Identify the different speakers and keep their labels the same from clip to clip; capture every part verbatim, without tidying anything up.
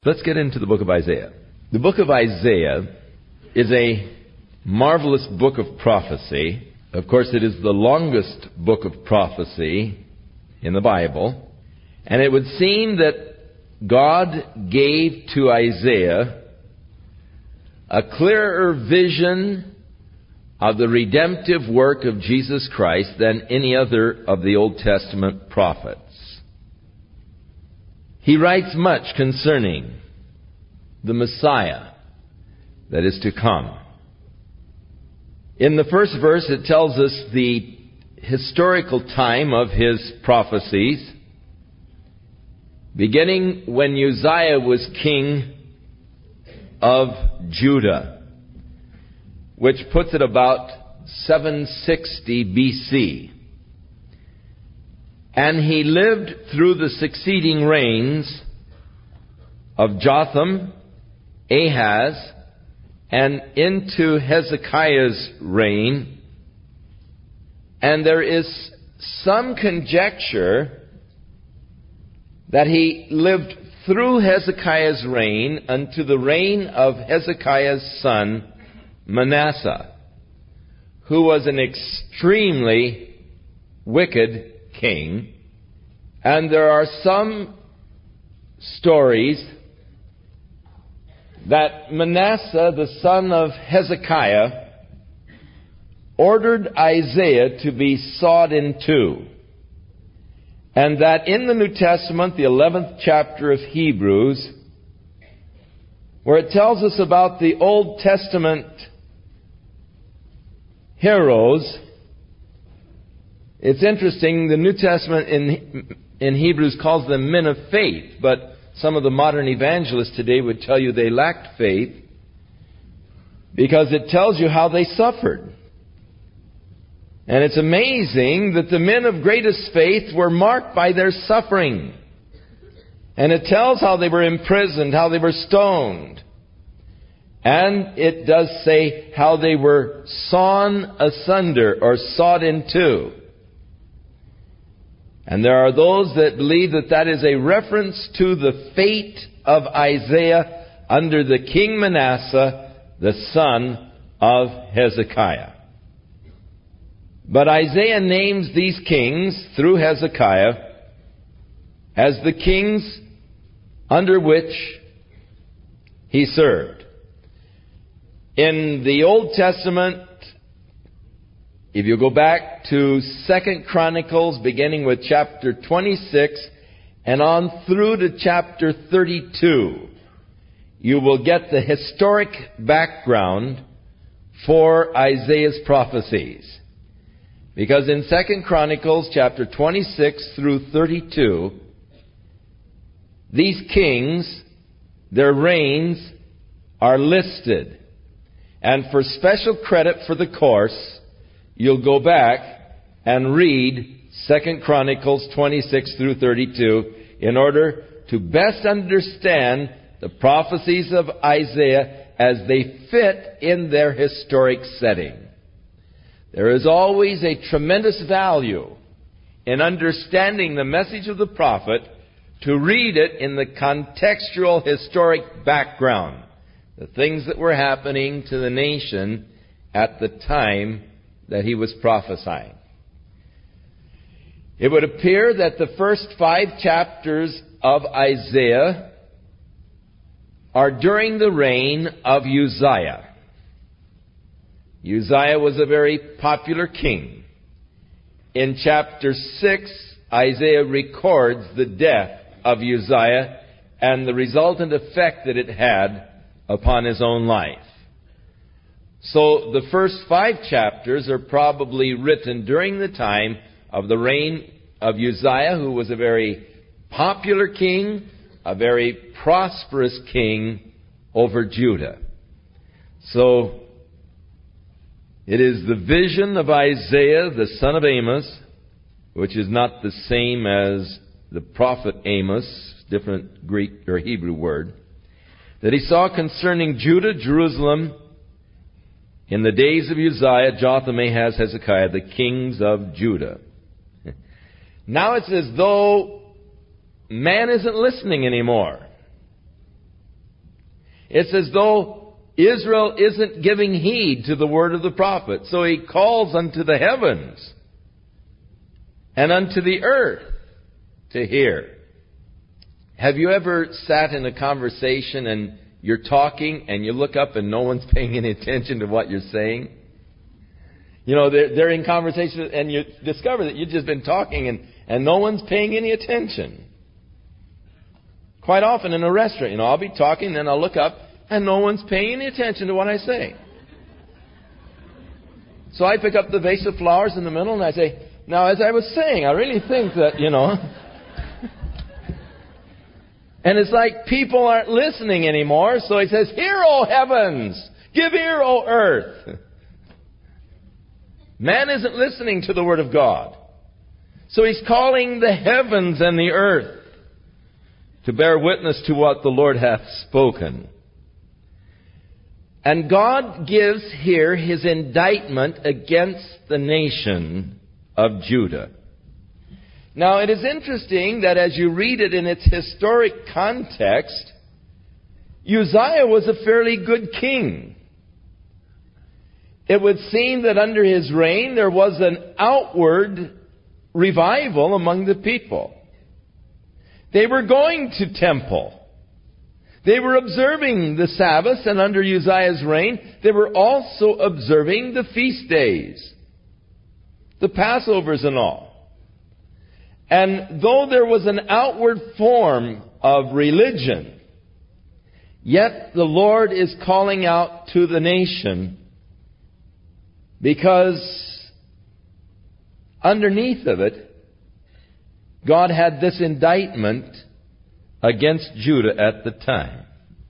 Speaker 1: Let's get into the book of Isaiah. The book of Isaiah is a marvelous book of prophecy. Of course, it is the longest book of prophecy in the Bible. And it would seem that God gave to Isaiah a clearer vision of the redemptive work of Jesus Christ than any other of the Old Testament prophets. He writes much concerning the Messiah that is to come. In the first verse, it tells us the historical time of his prophecies, beginning when Uzziah was king of Judah, which puts it about seven sixty B C. And he lived through the succeeding reigns of Jotham, Ahaz, and into Hezekiah's reign. And there is some conjecture that he lived through Hezekiah's reign unto the reign of Hezekiah's son, Manasseh, who was an extremely wicked king. And there are some stories that Manasseh, the son of Hezekiah, ordered Isaiah to be sawed in two. And that in the New Testament, the eleventh chapter of Hebrews, where it tells us about the Old Testament heroes, it's interesting, the New Testament in, in Hebrews calls them men of faith, but some of the modern evangelists today would tell you they lacked faith because it tells you how they suffered. And it's amazing that the men of greatest faith were marked by their suffering. And it tells how they were imprisoned, how they were stoned. And it does say how they were sawn asunder or sawed in two. And there are those that believe that that is a reference to the fate of Isaiah under the king Manasseh, the son of Hezekiah. But Isaiah names these kings through Hezekiah as the kings under which he served. In the Old Testament, if you go back to Second Chronicles, beginning with chapter twenty-six and on through to chapter thirty-two, you will get the historic background for Isaiah's prophecies. Because in Second Chronicles, chapter twenty-six through thirty-two, these kings, their reigns are listed. And for special credit for the course, you'll go back and read Second Chronicles twenty-six through thirty-two in order to best understand the prophecies of Isaiah as they fit in their historic setting. There is always a tremendous value in understanding the message of the prophet to read it in the contextual historic background, the things that were happening to the nation at the time that he was prophesying. It would appear that the first five chapters of Isaiah are during the reign of Uzziah. Uzziah was a very popular king. In chapter six, Isaiah records the death of Uzziah and the resultant effect that it had upon his own life. So the first five chapters are probably written during the time of the reign of Uzziah, who was a very popular king, a very prosperous king over Judah. So it is the vision of Isaiah, the son of Amos, which is not the same as the prophet Amos, different Greek or Hebrew word, that he saw concerning Judah, Jerusalem, in the days of Uzziah, Jotham, Ahaz, Hezekiah, the kings of Judah. Now it's as though man isn't listening anymore. It's as though Israel isn't giving heed to the word of the prophet. So he calls unto the heavens and unto the earth to hear. Have you ever sat in a conversation and you're talking and you look up and no one's paying any attention to what you're saying? You know, they're, they're in conversation and you discover that you've just been talking and, and no one's paying any attention. Quite often in a restaurant, you know, I'll be talking and then I'll look up and no one's paying any attention to what I say. So I pick up the vase of flowers in the middle and I say, now as I was saying, I really think that, you know... And it's like people aren't listening anymore. So he says, hear, O heavens! Give ear, O earth! Man isn't listening to the word of God. So he's calling the heavens and the earth to bear witness to what the Lord hath spoken. And God gives here his indictment against the nation of Judah. Now, it is interesting that as you read it in its historic context, Uzziah was a fairly good king. It would seem that under his reign there was an outward revival among the people. They were going to temple. They were observing the Sabbath, and under Uzziah's reign, they were also observing the feast days, the Passovers and all. And though there was an outward form of religion, yet the Lord is calling out to the nation because underneath of it, God had this indictment against Judah at the time.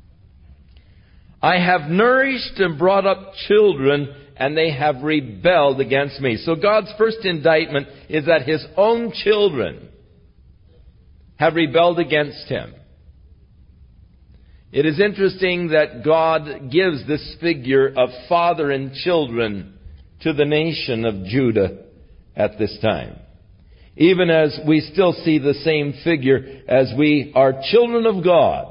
Speaker 1: I have nourished and brought up children, and they have rebelled against me. So God's first indictment is that his own children have rebelled against him. It is interesting that God gives this figure of father and children to the nation of Judah at this time. Even as we still see the same figure as we are children of God.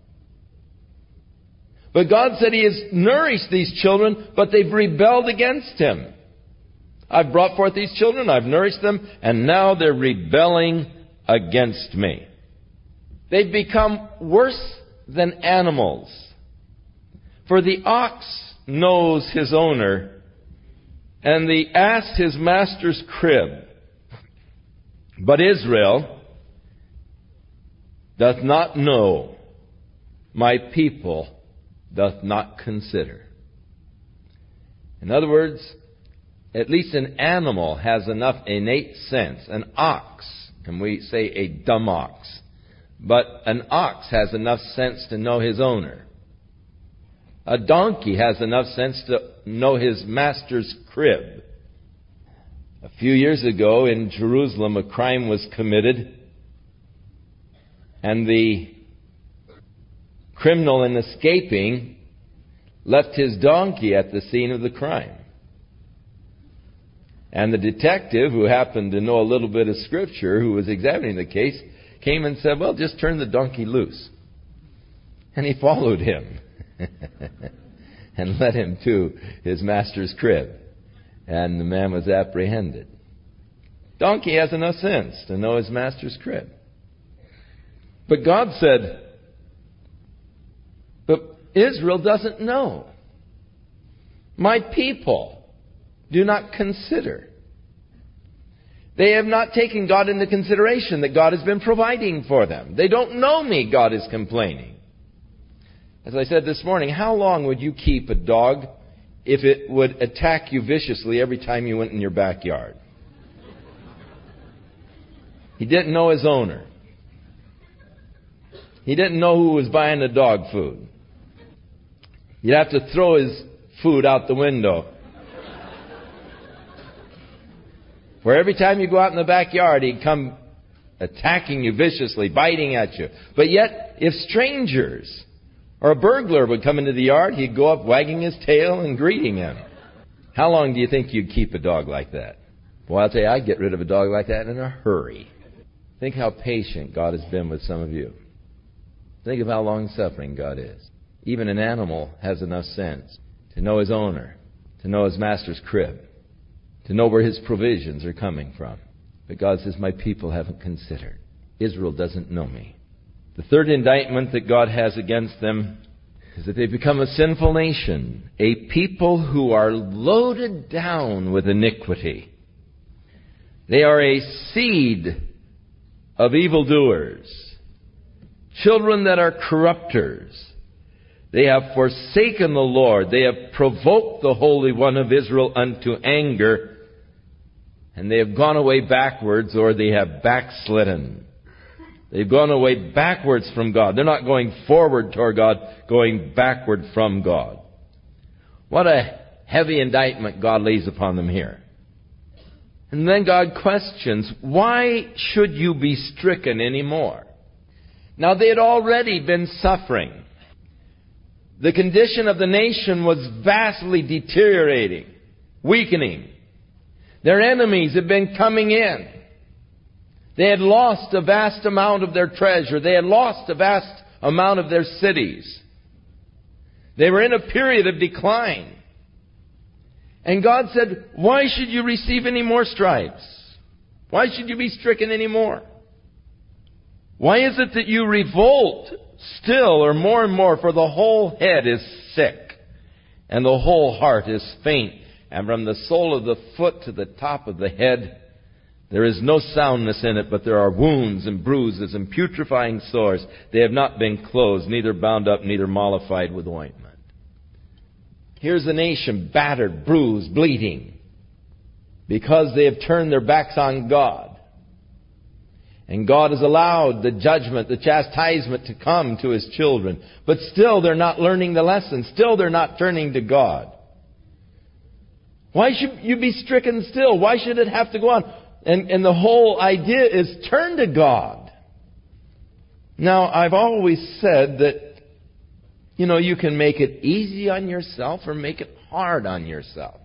Speaker 1: But God said he has nourished these children, but they've rebelled against him. I've brought forth these children, I've nourished them, and now they're rebelling against me. They've become worse than animals. For the ox knows his owner, and the ass his master's crib. But Israel doth not know, my people doth not consider. In other words, at least an animal has enough innate sense. An ox, and we say a dumb ox, but an ox has enough sense to know his owner. A donkey has enough sense to know his master's crib. A few years ago in Jerusalem, a crime was committed, and the criminal, in escaping, left his donkey at the scene of the crime. And the detective, who happened to know a little bit of Scripture, who was examining the case, came and said, well, just turn the donkey loose. And he followed him and led him to his master's crib. And the man was apprehended. Donkey has enough sense to know his master's crib. But God said, but Israel doesn't know. My people do not consider. They have not taken God into consideration that God has been providing for them. They don't know me, God is complaining. As I said this morning, how long would you keep a dog if it would attack you viciously every time you went in your backyard? He didn't know his owner. He didn't know who was buying the dog food. You'd have to throw his food out the window. For every time you go out in the backyard, he'd come attacking you viciously, biting at you. But yet, if strangers or a burglar would come into the yard, he'd go up wagging his tail and greeting him. How long do you think you'd keep a dog like that? Well, I'll tell you, I'd get rid of a dog like that in a hurry. Think how patient God has been with some of you. Think of how long-suffering God is. Even an animal has enough sense to know his owner, to know his master's crib, to know where his provisions are coming from. But God says, my people haven't considered. Israel doesn't know me. The third indictment that God has against them is that they've become a sinful nation, a people who are loaded down with iniquity. They are a seed of evildoers, children that are corrupters. They have forsaken the Lord. They have provoked the Holy One of Israel unto anger, and they have gone away backwards, or they have backslidden. They've gone away backwards from God. They're not going forward toward God, going backward from God. What a heavy indictment God lays upon them here. And then God questions, why should you be stricken anymore? Now, they had already been suffering. The condition of the nation was vastly deteriorating, weakening. Their enemies had been coming in. They had lost a vast amount of their treasure. They had lost a vast amount of their cities. They were in a period of decline. And God said, why should you receive any more stripes? Why should you be stricken any more? Why is it that you revolt still or more and more? For the whole head is sick, and the whole heart is faint. And from the sole of the foot to the top of the head, there is no soundness in it, but there are wounds and bruises and putrefying sores. They have not been closed, neither bound up, neither mollified with ointment. Here's a nation battered, bruised, bleeding, because they have turned their backs on God. And God has allowed the judgment, the chastisement to come to His children. But still they're not learning the lesson. Still they're not turning to God. Why should you be stricken still? Why should it have to go on? And, and the whole idea is turn to God. Now, I've always said that, you know, you can make it easy on yourself or make it hard on yourself.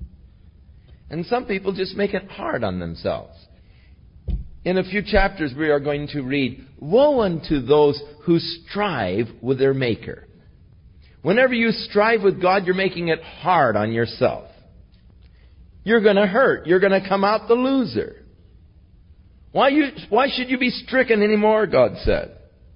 Speaker 1: And some people just make it hard on themselves. In a few chapters we are going to read, woe unto those who strive with their Maker. Whenever you strive with God, you're making it hard on yourself. You're going to hurt. You're going to come out the loser. Why, you, why should you be stricken anymore, God said?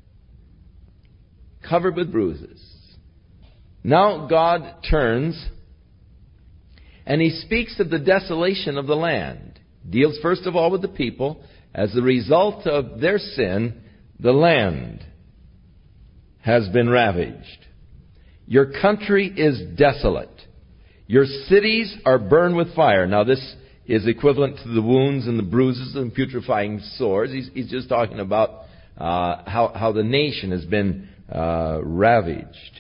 Speaker 1: Covered with bruises. Now God turns and He speaks of the desolation of the land. Deals first of all with the people. As the result of their sin, the land has been ravaged. Your country is desolate. Your cities are burned with fire. Now this is equivalent to the wounds and the bruises and putrefying sores. He's, he's just talking about uh, how, how the nation has been uh, ravaged.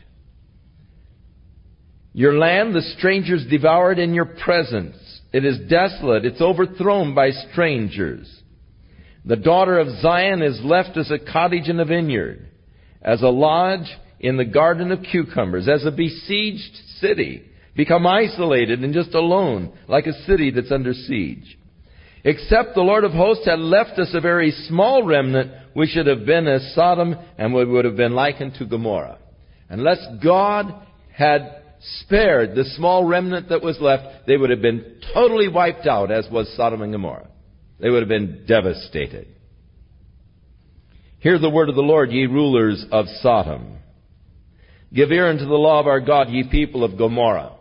Speaker 1: Your land, the strangers devoured in your presence. It is desolate. It's overthrown by strangers. The daughter of Zion is left as a cottage in a vineyard, as a lodge in the garden of cucumbers, as a besieged city, become isolated and just alone, like a city that's under siege. Except the Lord of hosts had left us a very small remnant, we should have been as Sodom, and we would have been likened to Gomorrah. Unless God had spared the small remnant that was left, they would have been totally wiped out, as was Sodom and Gomorrah. They would have been devastated. Hear the word of the Lord, ye rulers of Sodom. Give ear unto the law of our God, ye people of Gomorrah.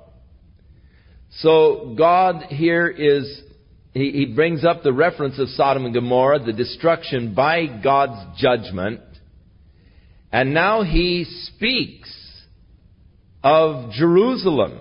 Speaker 1: So God here is, he, he brings up the reference of Sodom and Gomorrah, the destruction by God's judgment. And now He speaks of Jerusalem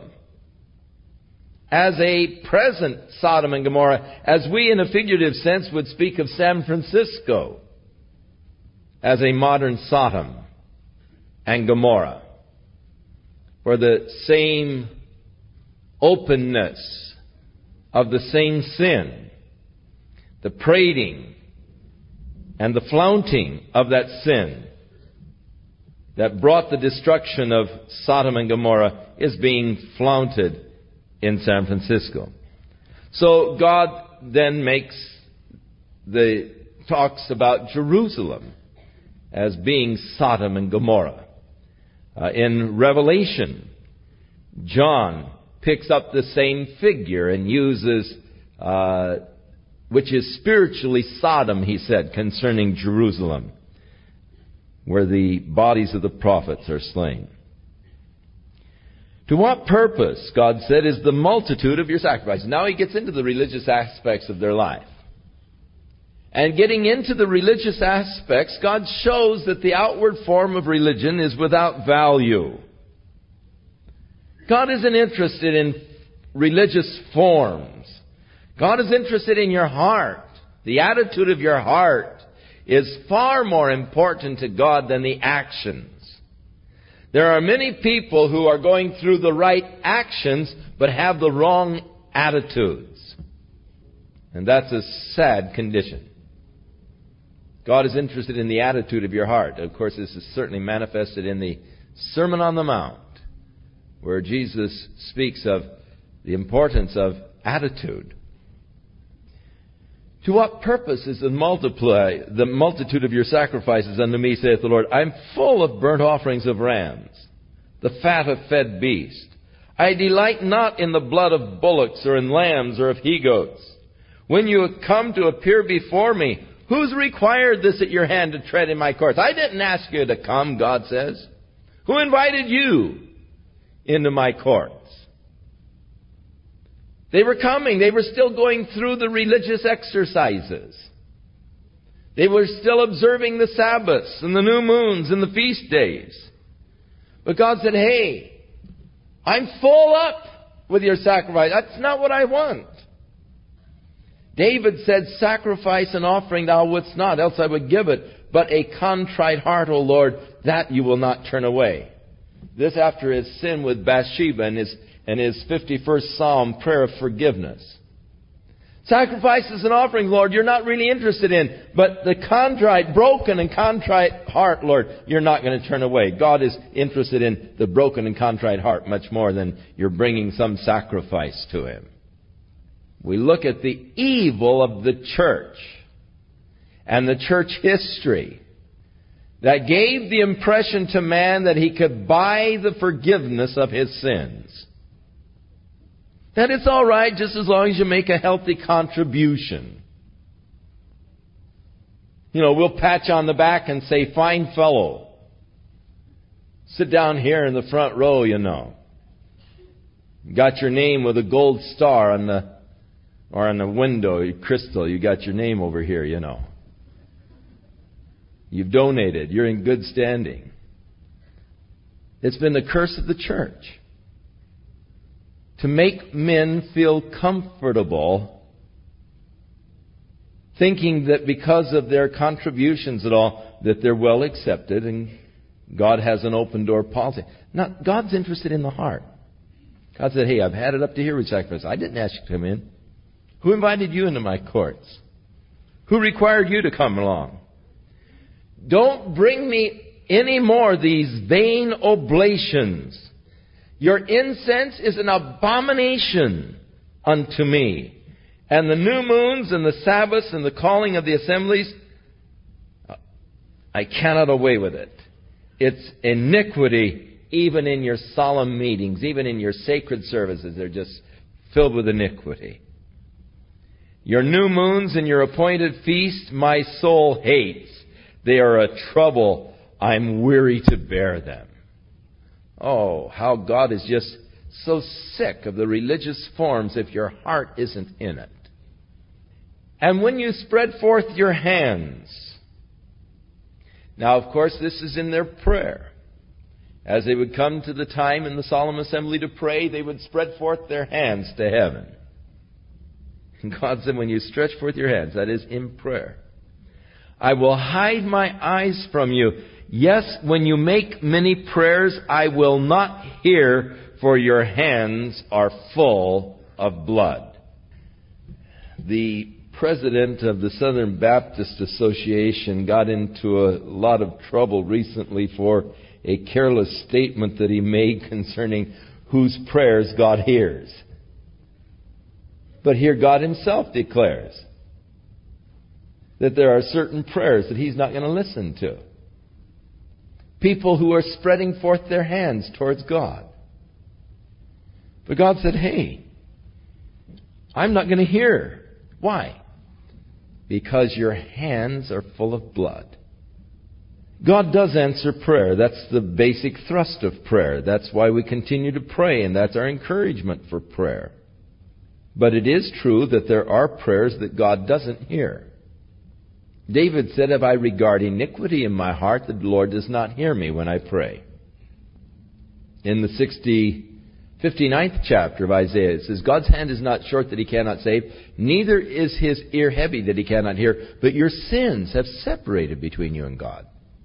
Speaker 1: as a present Sodom and Gomorrah, as we in a figurative sense would speak of San Francisco as a modern Sodom and Gomorrah, for the same openness of the same sin, the prating and the flaunting of that sin that brought the destruction of Sodom and Gomorrah is being flaunted in San Francisco. So God then makes the talks about Jerusalem as being Sodom and Gomorrah. Uh, in Revelation, John picks up the same figure and uses, uh, which is spiritually Sodom, he said, concerning Jerusalem, where the bodies of the prophets are slain. To what purpose, God said, is the multitude of your sacrifices? Now he gets into the religious aspects of their life. And getting into the religious aspects, God shows that the outward form of religion is without value. God isn't interested in religious forms. God is interested in your heart. The attitude of your heart is far more important to God than the actions. There are many people who are going through the right actions but have the wrong attitudes. And that's a sad condition. God is interested in the attitude of your heart. Of course, this is certainly manifested in the Sermon on the Mount, where Jesus speaks of the importance of attitude. To what purpose is the multiply the multitude of your sacrifices unto me, saith the Lord? I am full of burnt offerings of rams, the fat of fed beasts. I delight not in the blood of bullocks, or in lambs, or of he-goats. When you have come to appear before me, who's required this at your hand to tread in my courts? I didn't ask you to come, God says. Who invited you into my courts? They were coming. They were still going through the religious exercises. They were still observing the Sabbaths and the new moons and the feast days. But God said, hey, I'm full up with your sacrifice. That's not what I want. David said, sacrifice and offering thou wouldst not, else I would give it. But a contrite heart, O Lord, that you will not turn away. This after his sin with Bathsheba and his, and his fifty-first Psalm prayer of forgiveness. Sacrifices and offerings, Lord, you're not really interested in. But the contrite, broken and contrite heart, Lord, you're not going to turn away. God is interested in the broken and contrite heart much more than you're bringing some sacrifice to Him. We look at the evil of the church and the church history that gave the impression to man that he could buy the forgiveness of his sins. That it's all right just as long as you make a healthy contribution. You know, we'll pat you on the back and say, fine fellow. Sit down here in the front row, you know. You got your name with a gold star on the, or on the window, crystal. You got your name over here, you know. You've donated. You're in good standing. It's been the curse of the church to make men feel comfortable, thinking that because of their contributions and all, that they're well accepted and God has an open door policy. Not, God's interested in the heart. God said, hey, I've had it up to here with sacrifice. I didn't ask you to come in. Who invited you into my courts? Who required you to come along? Don't bring me any more these vain oblations. Your incense is an abomination unto me. And the new moons and the Sabbaths and the calling of the assemblies, I cannot away with it. It's iniquity even in your solemn meetings, even in your sacred services. They're just filled with iniquity. Your new moons and your appointed feast my soul hates. They are a trouble. I'm weary to bear them. Oh, how God is just so sick of the religious forms if your heart isn't in it. And when you spread forth your hands. Now, of course, this is in their prayer. As they would come to the time in the solemn assembly to pray, they would spread forth their hands to heaven. And God said, when you stretch forth your hands, that is in prayer, I will hide my eyes from you. Yes, when you make many prayers, I will not hear, for your hands are full of blood. The president of the Southern Baptist Association got into a lot of trouble recently for a careless statement that he made concerning whose prayers God hears. But here God Himself declares that there are certain prayers that He's not going to listen to. people who are spreading forth their hands towards God. But God said, hey, I'm not going to hear. Why? Because your hands are full of blood. God does answer prayer. That's the basic thrust of prayer. That's why we continue to pray, and that's our encouragement for prayer. But it is true that there are prayers that God doesn't hear. David said, if I regard iniquity in my heart, the Lord does not hear me when I pray. In the sixty, fifty-ninth chapter of Isaiah, it says, God's hand is not short that He cannot save, neither is His ear heavy that He cannot hear, but your sins have separated between you and God.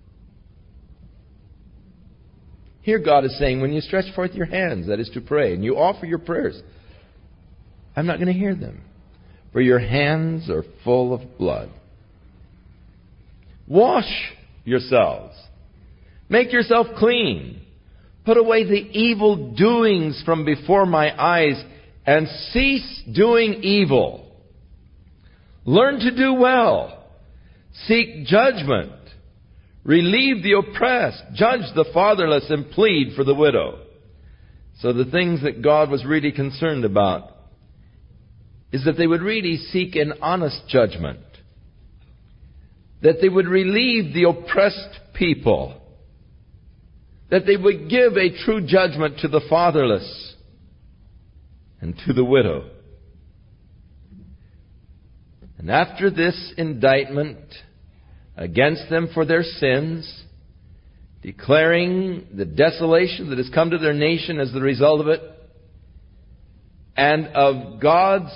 Speaker 1: Here God is saying, when you stretch forth your hands, that is to pray, and you offer your prayers, I'm not going to hear them, for your hands are full of blood. Wash yourselves. Make yourself clean. Put away the evil doings from before my eyes, and cease doing evil. Learn to do well. Seek judgment. Relieve the oppressed. Judge the fatherless and plead for the widow. So the things that God was really concerned about is that they would really seek an honest judgment. That they would relieve the oppressed people. That they would give a true judgment to the fatherless and to the widow. And after this indictment against them for their sins, declaring the desolation that has come to their nation as the result of it, and of God's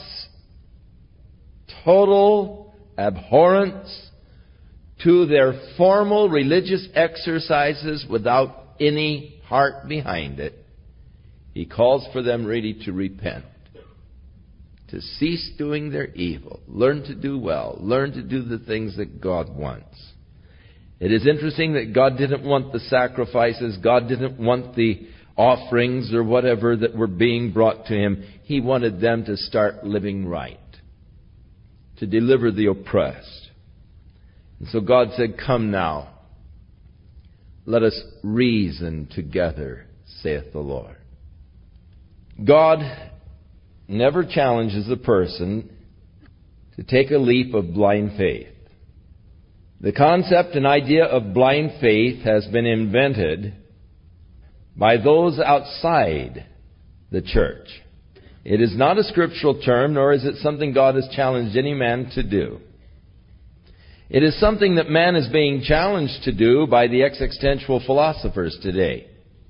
Speaker 1: total abhorrence to their formal religious exercises without any heart behind it, He calls for them really to repent, to cease doing their evil, learn to do well, learn to do the things that God wants. It is interesting that God didn't want the sacrifices, God didn't want the offerings or whatever that were being brought to Him. He wanted them to start living right, to deliver the oppressed. And so God said, come now, let us reason together, saith the Lord. God never challenges a person to take a leap of blind faith. The concept and idea of blind faith has been invented by those outside the church. It is not a scriptural term, nor is it something God has challenged any man to do. It is something that man is being challenged to do by the existential philosophers today.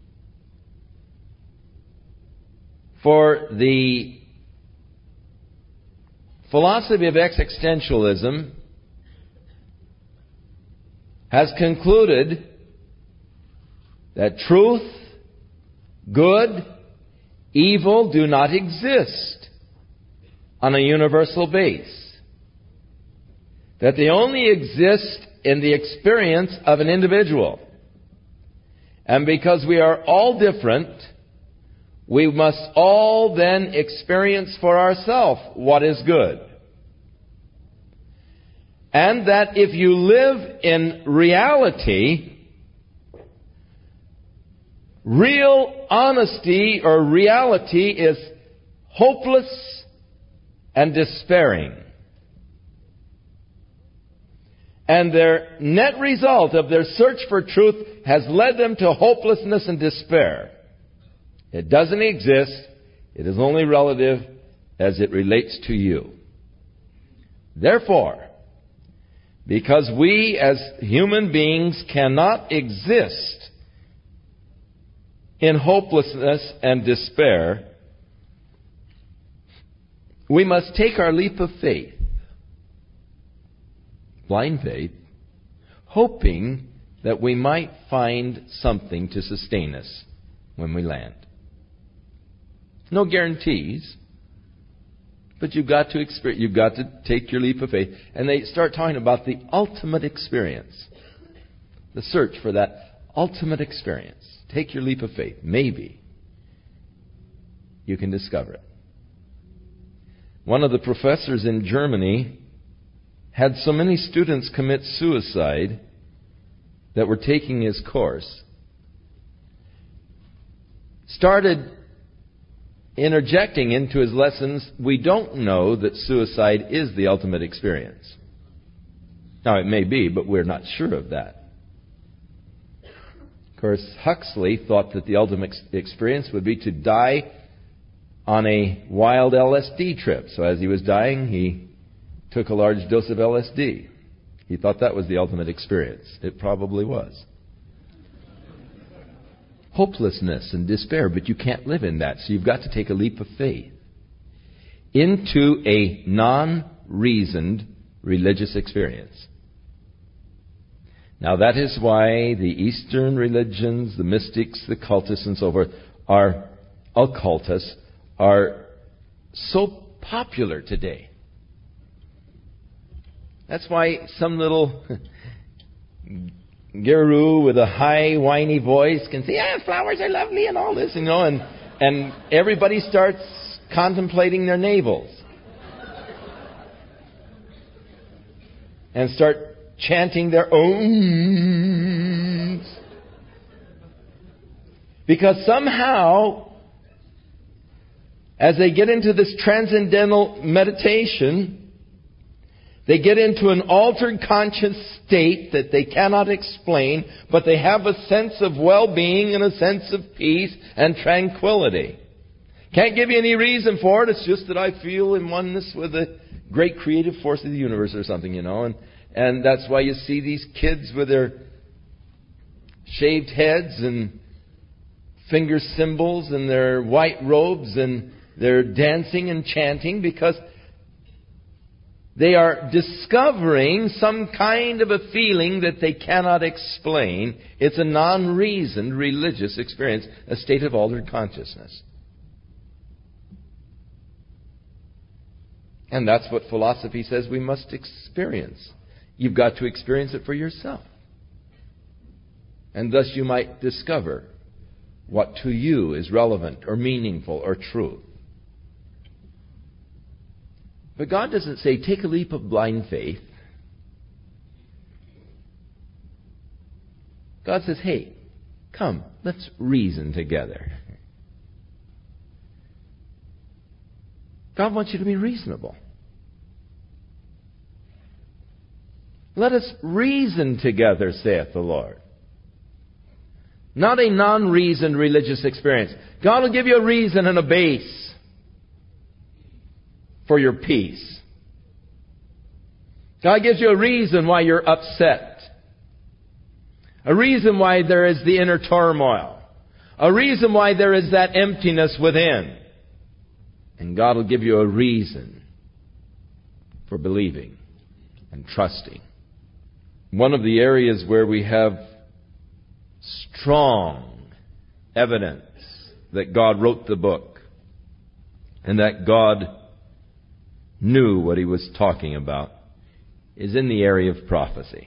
Speaker 1: For the philosophy of existentialism has concluded that truth, good, evil do not exist on a universal base. That they only exist in the experience of an individual. And because we are all different, we must all then experience for ourselves what is good. And that if you live in reality, real honesty or reality is hopeless and despairing. And their net result of their search for truth has led them to hopelessness and despair. It doesn't exist. It is only relative as it relates to you. Therefore, because we as human beings cannot exist in hopelessness and despair, we must take our leap of faith. Blind faith, hoping that we might find something to sustain us when we land. No guarantees, but you've got to experience, you've got to take your leap of faith. And they start talking about the ultimate experience, the search for that ultimate experience. Take your leap of faith. Maybe you can discover it. One of the professors in Germany had so many students commit suicide that were taking his course started interjecting into his lessons, we don't know that suicide is the ultimate experience. Now, it may be, but we're not sure of that. Of course, Huxley thought that the ultimate experience would be to die on a wild L S D trip. So as he was dying, he took a large dose of L S D. He thought that was the ultimate experience. It probably was. Hopelessness and despair, but you can't live in that. So you've got to take a leap of faith into a non-reasoned religious experience. Now that is why the Eastern religions, the mystics, the cultists and so forth, are occultists, are so popular today. That's why some little guru with a high, whiny voice can say, ah, flowers are lovely and all this, you know, and, and everybody starts contemplating their navels. And start chanting their own. Because somehow, as they get into this transcendental meditation, they get into an altered conscious state that they cannot explain, but they have a sense of well-being and a sense of peace and tranquility. Can't give you any reason for it. It's just that I feel in oneness with the great creative force of the universe or something, you know. And, and that's why you see these kids with their shaved heads and finger cymbals and their white robes, and they're dancing and chanting because they are discovering some kind of a feeling that they cannot explain. It's a non-reasoned religious experience, a state of altered consciousness. And that's what philosophy says we must experience. You've got to experience it for yourself. And thus you might discover what to you is relevant or meaningful or true. But God doesn't say, take a leap of blind faith. God says, hey, come, let's reason together. God wants you to be reasonable. Let us reason together, saith the Lord. Not a non-reasoned religious experience. God will give you a reason and a base for your peace. God gives you a reason why you're upset. A reason why there is the inner turmoil. A reason why there is that emptiness within. And God will give you a reason for believing and trusting. One of the areas where we have strong evidence that God wrote the book and that God knew what He was talking about is in the area of prophecy.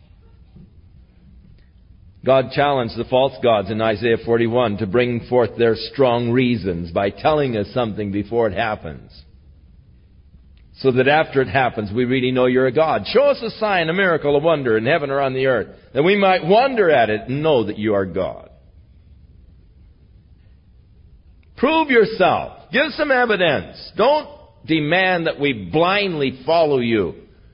Speaker 1: God challenged the false gods in Isaiah forty-one to bring forth their strong reasons by telling us something before it happens. So that after it happens, we really know you're a God. Show us a sign, a miracle, a wonder in heaven or on the earth, that we might wonder at it and know that you are God. Prove yourself. Give some evidence. Don't demand that we blindly follow you.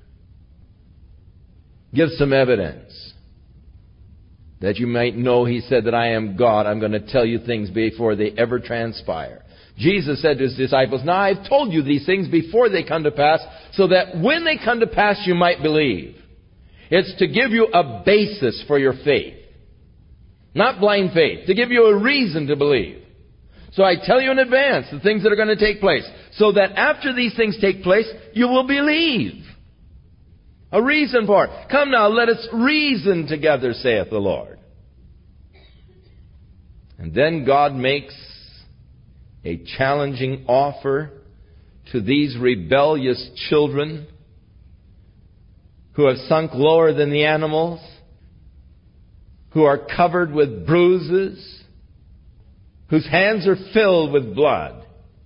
Speaker 1: Give some evidence. That you might know, He said, that I am God. I'm going to tell you things before they ever transpire. Jesus said to His disciples, now I've told you these things before they come to pass, so that when they come to pass you might believe. It's to give you a basis for your faith. Not blind faith. To give you a reason to believe. So I tell you in advance the things that are going to take place, so that after these things take place, you will believe. A reason for it. Come now, let us reason together, saith the Lord. And then God makes a challenging offer to these rebellious children who have sunk lower than the animals, who are covered with bruises, whose hands are filled with blood.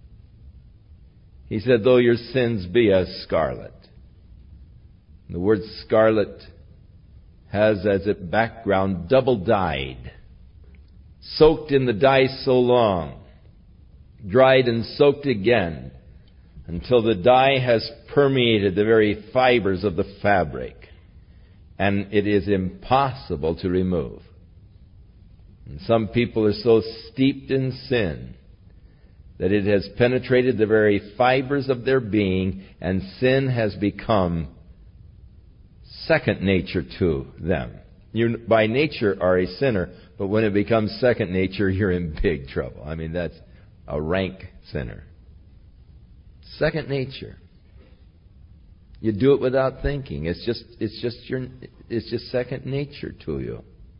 Speaker 1: He said, though your sins be as scarlet. The word scarlet has as its background double dyed, soaked in the dye so long, dried and soaked again, until the dye has permeated the very fibers of the fabric, and it is impossible to remove. And some people are so steeped in sin that it has penetrated the very fibers of their being, and sin has become second nature to them. You, by nature, are a sinner, but when it becomes second nature, you're in big trouble. I mean, that's a rank sinner. Second nature. You do it without thinking. It's just, it's just your, it's just second nature to you.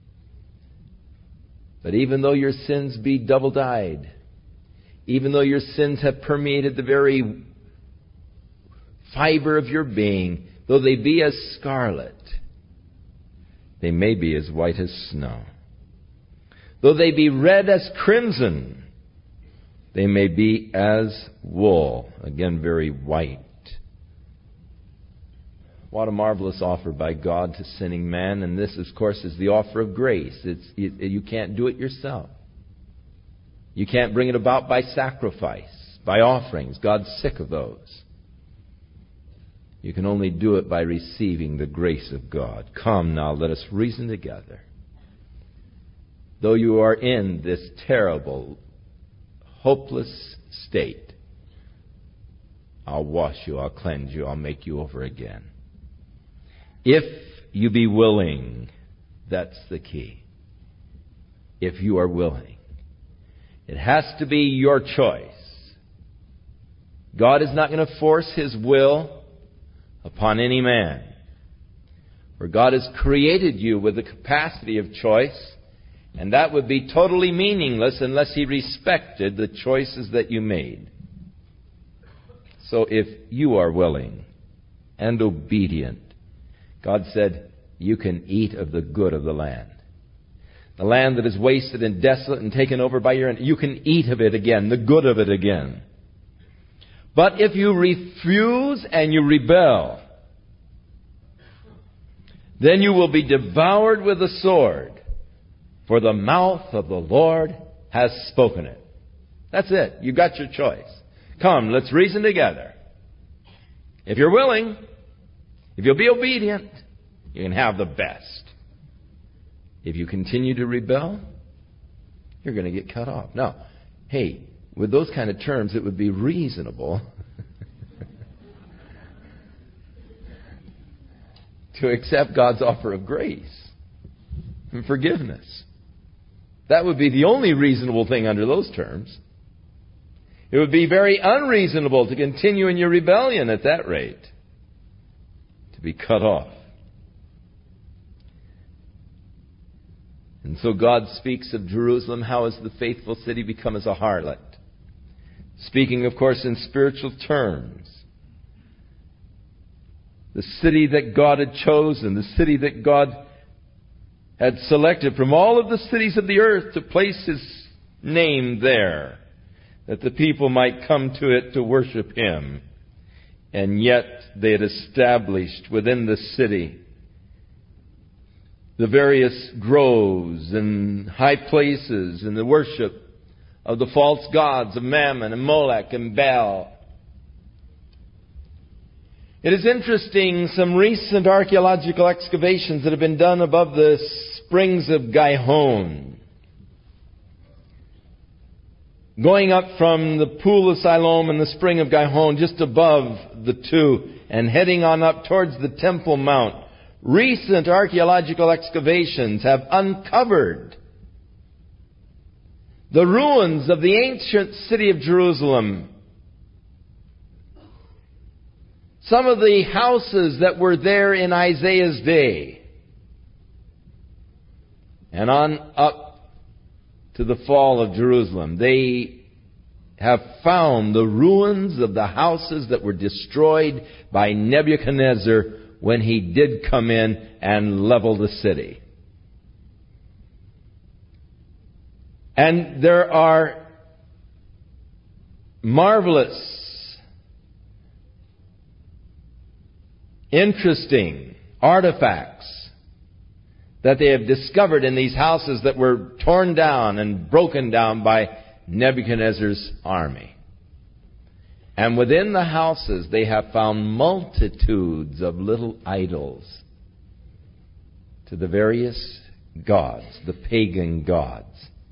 Speaker 1: But even though your sins be double-dyed, even though your sins have permeated the very fiber of your being, though they be as scarlet, they may be as white as snow. Though they be red as crimson, they may be as wool. Again, very white. What a marvelous offer by God to sinning man. And this, of course, is the offer of grace. It's, you, you can't do it yourself. You can't bring it about by sacrifice, by offerings. God's sick of those. You can only do it by receiving the grace of God. Come now, let us reason together. Though you are in this terrible, hopeless state, I'll wash you, I'll cleanse you, I'll make you over again. If you be willing, that's the key. If you are willing. It has to be your choice. God is not going to force His will upon any man. For God has created you with the capacity of choice, and that would be totally meaningless unless He respected the choices that you made. So if you are willing and obedient, God said, you can eat of the good of the land. The land that is wasted and desolate and taken over by your enemies, you can eat of it again, the good of it again. But if you refuse and you rebel, then you will be devoured with the sword, for the mouth of the Lord has spoken it. That's it. You got your choice. Come, let's reason together. If you're willing, if you'll be obedient, you can have the best. If you continue to rebel, you're going to get cut off. Now, hey, with those kind of terms, it would be reasonable to accept God's offer of grace and forgiveness. That would be the only reasonable thing under those terms. It would be very unreasonable to continue in your rebellion at that rate, to be cut off. And so God speaks of Jerusalem. How has the faithful city become as a harlot? Speaking, of course, in spiritual terms. The city that God had chosen, the city that God had selected from all of the cities of the earth to place His name there, that the people might come to it to worship Him. And yet they had established within the city the various groves and high places and the worship of the false gods of Mammon and Molech and Baal. It is interesting, some recent archaeological excavations that have been done above the springs of Gihon. Going up from the pool of Siloam and the spring of Gihon, just above the two, and heading on up towards the Temple Mount. Recent archaeological excavations have uncovered the ruins of the ancient city of Jerusalem. Some of the houses that were there in Isaiah's day. And on up to the fall of Jerusalem, they have found the ruins of the houses that were destroyed by Nebuchadnezzar when he did come in and level the city. And there are marvelous, interesting artifacts that they have discovered in these houses that were torn down and broken down by Nebuchadnezzar's army. And within the houses they have found multitudes of little idols to the various gods, the pagan gods.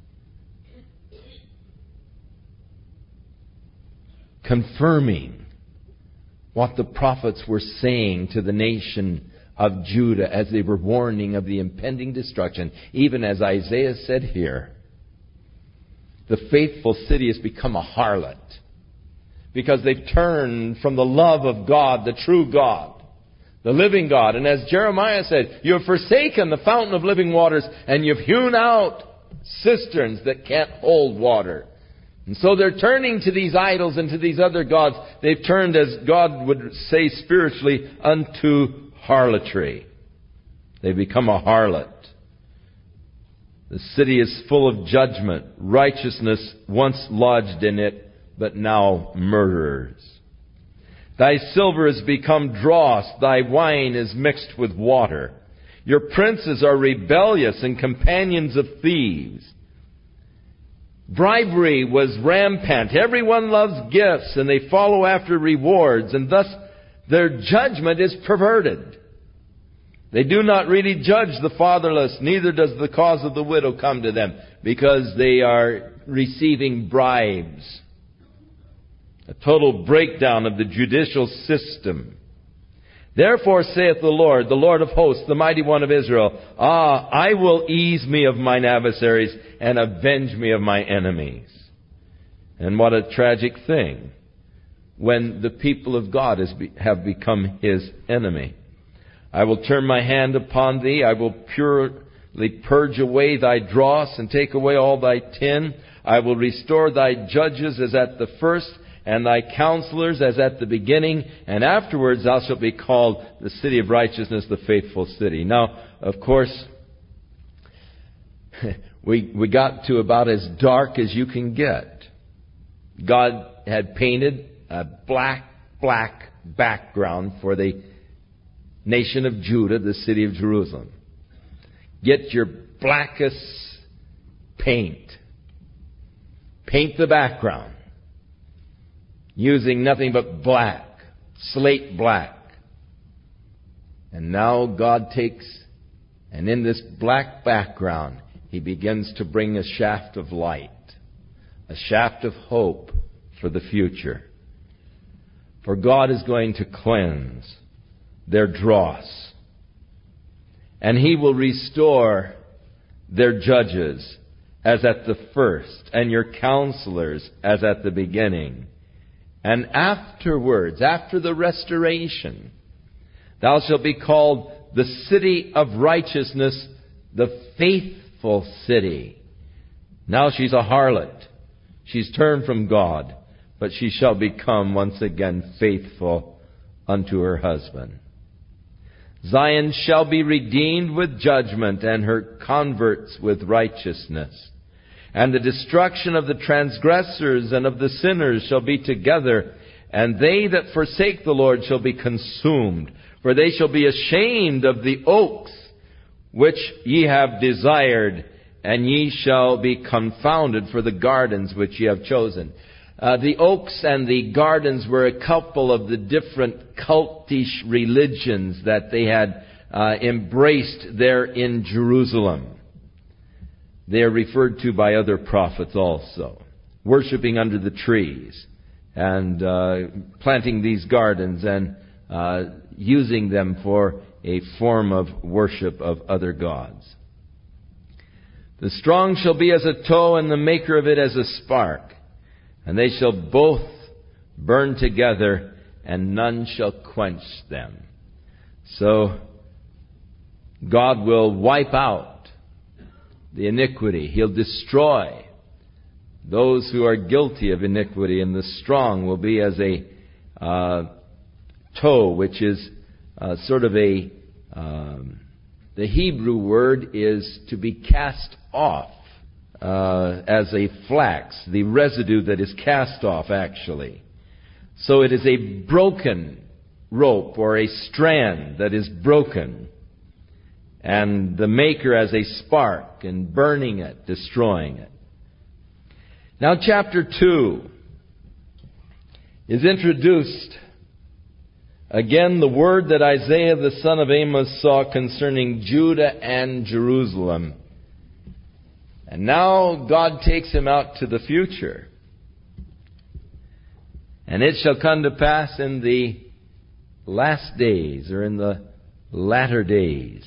Speaker 1: Confirming what the prophets were saying to the nation of Judah as they were warning of the impending destruction. Even as Isaiah said here, the faithful city has become a harlot because they've turned from the love of God, the true God, the living God. And as Jeremiah said, you have forsaken the fountain of living waters, and you've hewn out cisterns that can't hold water. And so they're turning to these idols and to these other gods. They've turned, as God would say spiritually, unto harlotry. They've become a harlot. The city is full of judgment. Righteousness once lodged in it, but now murderers. Thy silver has become dross. Thy wine is mixed with water. Your princes are rebellious and companions of thieves. Bribery was rampant. Everyone loves gifts, and they follow after rewards, and thus their judgment is perverted. They do not really judge the fatherless, neither does the cause of the widow come to them, because they are receiving bribes. A total breakdown of the judicial system. Therefore saith the Lord, the Lord of hosts, the mighty one of Israel, Ah, I will ease me of mine adversaries and avenge me of my enemies. And what a tragic thing when the people of God has be, have become His enemy. I will turn my hand upon thee. I will purely purge away thy dross and take away all thy tin. I will restore thy judges as at the first, and thy counselors as at the beginning, and afterwards thou shalt be called the city of righteousness, the faithful city. Now, of course, we we got to about as dark as you can get. God had painted a black, black background for the nation of Judah, the city of Jerusalem. Get your blackest paint. Paint the background. Using nothing but black, slate black. And now God takes, and in this black background, He begins to bring a shaft of light, a shaft of hope for the future. For God is going to cleanse their dross, and He will restore their judges as at the first, and your counselors as at the beginning. And afterwards, after the restoration, thou shalt be called the city of righteousness, the faithful city. Now she's a harlot. She's turned from God, but she shall become once again faithful unto her husband. Zion shall be redeemed with judgment, and her converts with righteousness. And the destruction of the transgressors and of the sinners shall be together, and they that forsake the Lord shall be consumed. For they shall be ashamed of the oaks which ye have desired, and ye shall be confounded for the gardens which ye have chosen. Uh, the oaks and the gardens were a couple of the different cultish religions that they had uh, embraced there in Jerusalem. They are referred to by other prophets also. Worshipping under the trees and uh, planting these gardens and uh, using them for a form of worship of other gods. The strong shall be as a tow, and the maker of it as a spark. And they shall both burn together, and none shall quench them. So God will wipe out the iniquity. He'll destroy those who are guilty of iniquity, and the strong will be as a uh, tow, which is uh, sort of a, um, the Hebrew word is to be cast off, uh, as a flax, the residue that is cast off actually. So it is a broken rope or a strand that is broken. and the maker as a spark and burning it, destroying it. Now chapter two is introduced. Again, the word that Isaiah the son of Amos saw concerning Judah and Jerusalem. And now God takes him out to the future. And it shall come to pass in the last days, or in the latter days,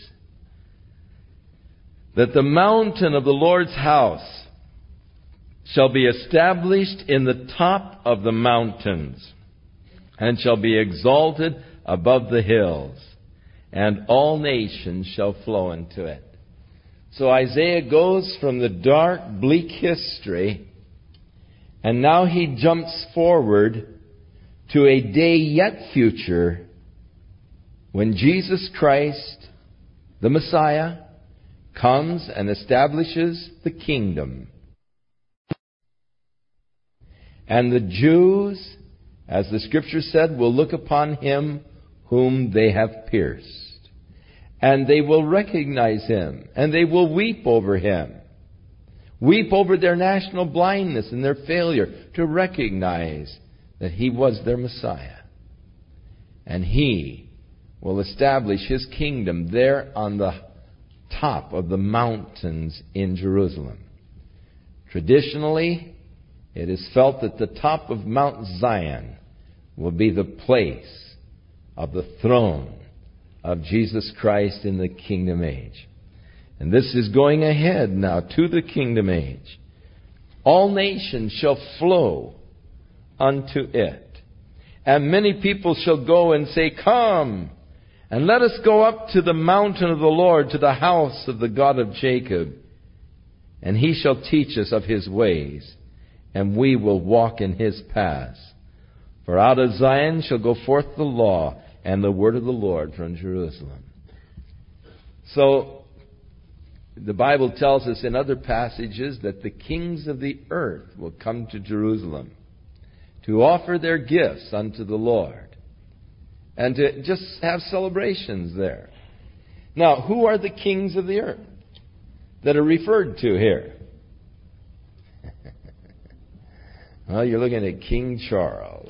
Speaker 1: that the mountain of the Lord's house shall be established in the top of the mountains, and shall be exalted above the hills, and all nations shall flow into it. So Isaiah goes from the dark, bleak history, and now he jumps forward to a day yet future when Jesus Christ, the Messiah, comes and establishes the kingdom. And the Jews, as the Scripture said, will look upon him whom they have pierced. And they will recognize him, and they will weep over him. Weep over their national blindness and their failure to recognize that he was their Messiah. And he will establish his kingdom there on the top of the mountains in Jerusalem. Traditionally, it is felt that the top of Mount Zion will be the place of the throne of Jesus Christ in the kingdom age. And this is going ahead now to the kingdom age. All nations shall flow unto it. And many people shall go and say, "Come, and let us go up to the mountain of the Lord, to the house of the God of Jacob. And he shall teach us of his ways, and we will walk in his paths. For out of Zion shall go forth the law and the word of the Lord from Jerusalem." So, the Bible tells us in other passages that the kings of the earth will come to Jerusalem to offer their gifts unto the Lord and to just have celebrations there. Now, who are the kings of the earth that are referred to here? Well, you're looking at King Charles.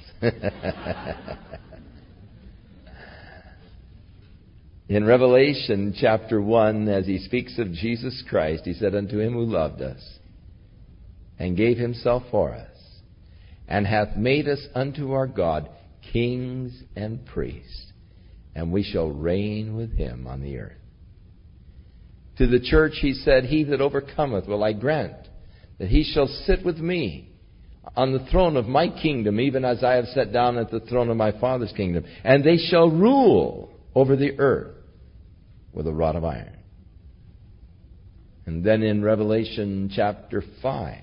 Speaker 1: In Revelation chapter one, as he speaks of Jesus Christ, he said, "Unto him who loved us, and gave himself for us, and hath made us unto our God kings and priests, and we shall reign with him on the earth." To the church he said, "He that overcometh will I grant that he shall sit with me on the throne of my kingdom, even as I have sat down at the throne of my Father's kingdom. And they shall rule over the earth with a rod of iron." And then in Revelation chapter five,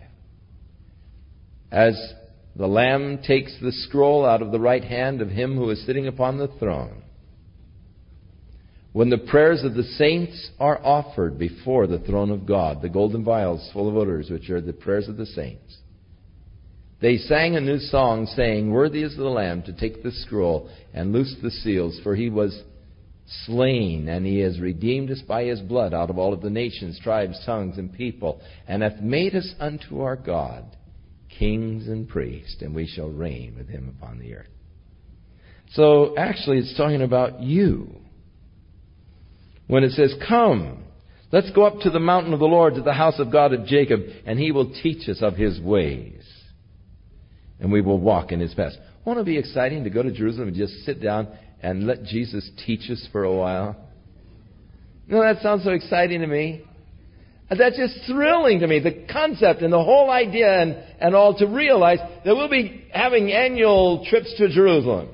Speaker 1: as the Lamb takes the scroll out of the right hand of him who is sitting upon the throne, when the prayers of the saints are offered before the throne of God, the golden vials full of odors, which are the prayers of the saints, they sang a new song, saying, "Worthy is the Lamb to take the scroll and loose the seals, for he was slain, and he has redeemed us by his blood out of all of the nations, tribes, tongues, and people, and hath made us unto our God kings and priests, and we shall reign with him upon the earth." So actually it's talking about you. When it says, "Come, let's go up to the mountain of the Lord, to the house of God of Jacob, and he will teach us of his ways, and we will walk in his paths." Won't it be exciting to go to Jerusalem and just sit down and let Jesus teach us for a while? No, that sounds so exciting to me. That's just thrilling to me, the concept and the whole idea and, and all, to realize that we'll be having annual trips to Jerusalem.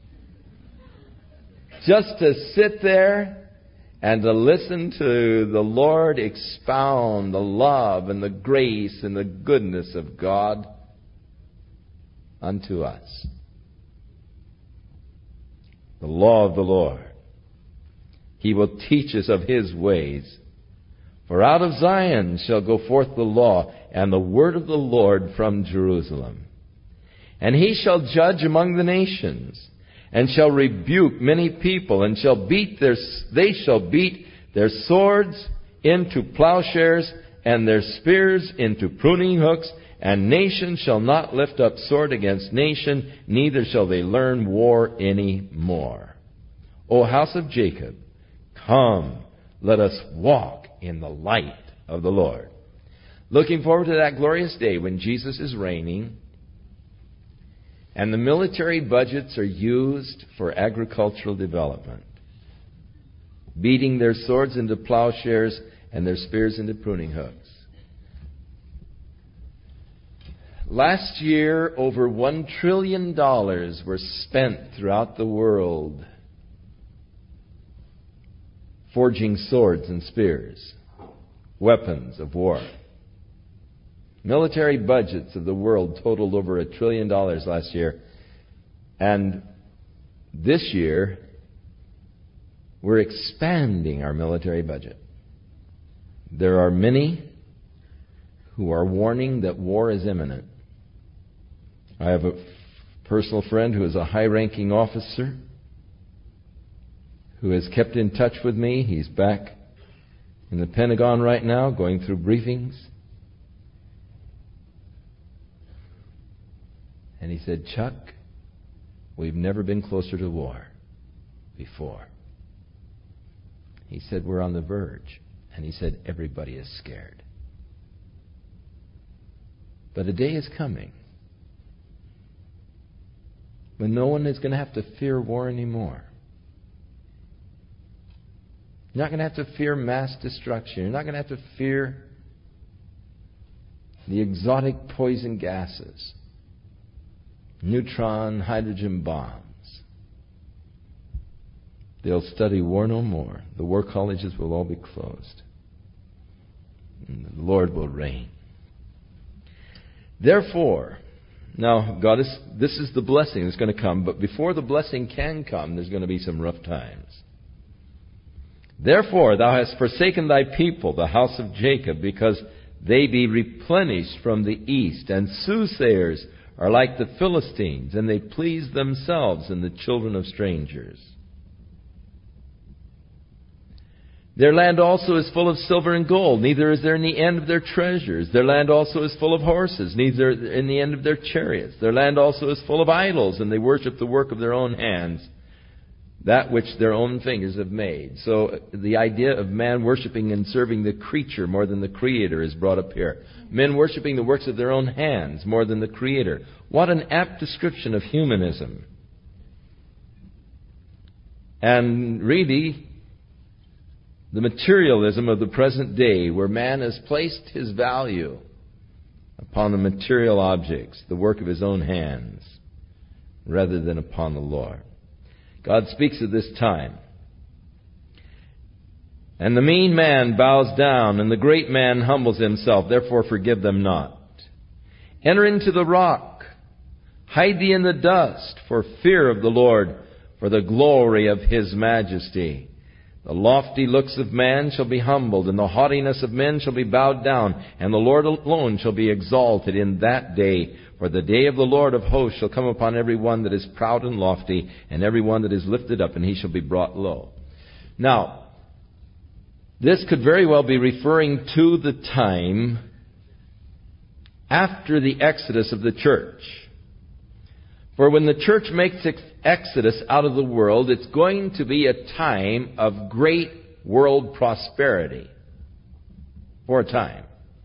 Speaker 1: Just to sit there and to listen to the Lord expound the love and the grace and the goodness of God unto us. The law of the Lord. He will teach us of his ways. For out of Zion shall go forth the law and the word of the Lord from Jerusalem. And he shall judge among the nations, and shall rebuke many people, and shall beat their they shall beat their swords into plowshares, and their spears into pruning hooks, and nation shall not lift up sword against nation, neither shall they learn war any more. O house of Jacob, come, let us walk in the light of the Lord. Looking forward to that glorious day when Jesus is reigning, and the military budgets are used for agricultural development, beating their swords into plowshares and their spears into pruning hooks. Last year, over one trillion dollars were spent throughout the world forging swords and spears, weapons of war. Military budgets of the world totaled over a trillion dollars last year. And this year, we're expanding our military budget. There are many who are warning that war is imminent. I have a personal friend who is a high-ranking officer who has kept in touch with me. He's back in the Pentagon right now going through briefings. And he said, Chuck, we've never been closer to war before. He said, we're on the verge. And he said, everybody is scared. But a day is coming when no one is going to have to fear war anymore. You're not going to have to fear mass destruction. You're not going to have to fear the exotic poison gases, neutron, hydrogen bombs. They'll study war no more. The war colleges will all be closed. And the Lord will reign. Therefore, now, God is, this is the blessing that's going to come, but before the blessing can come, there's going to be some rough times. Therefore, thou hast forsaken thy people, the house of Jacob, because they be replenished from the east, and soothsayers are like the Philistines, and they please themselves in the children of strangers. Their land also is full of silver and gold, neither is there in the end of their treasures. Their land also is full of horses, neither in the end of their chariots. Their land also is full of idols, and they worship the work of their own hands, that which their own fingers have made. So the idea of man worshiping and serving the creature more than the Creator is brought up here. Men worshiping the works of their own hands more than the Creator. What an apt description of humanism. And really, the materialism of the present day, where man has placed his value upon the material objects, the work of his own hands, rather than upon the Lord. God speaks of this time. And the mean man bows down, and the great man humbles himself. Therefore forgive them not. Enter into the rock. Hide thee in the dust, for fear of the Lord, for the glory of His majesty. The lofty looks of man shall be humbled, and the haughtiness of men shall be bowed down, and the Lord alone shall be exalted in that day. For the day of the Lord of hosts shall come upon every one that is proud and lofty, and every one that is lifted up, and he shall be brought low. Now, this could very well be referring to the time after the exodus of the church. For when the church makes its exodus out of the world, it's going to be a time of great world prosperity. For a time.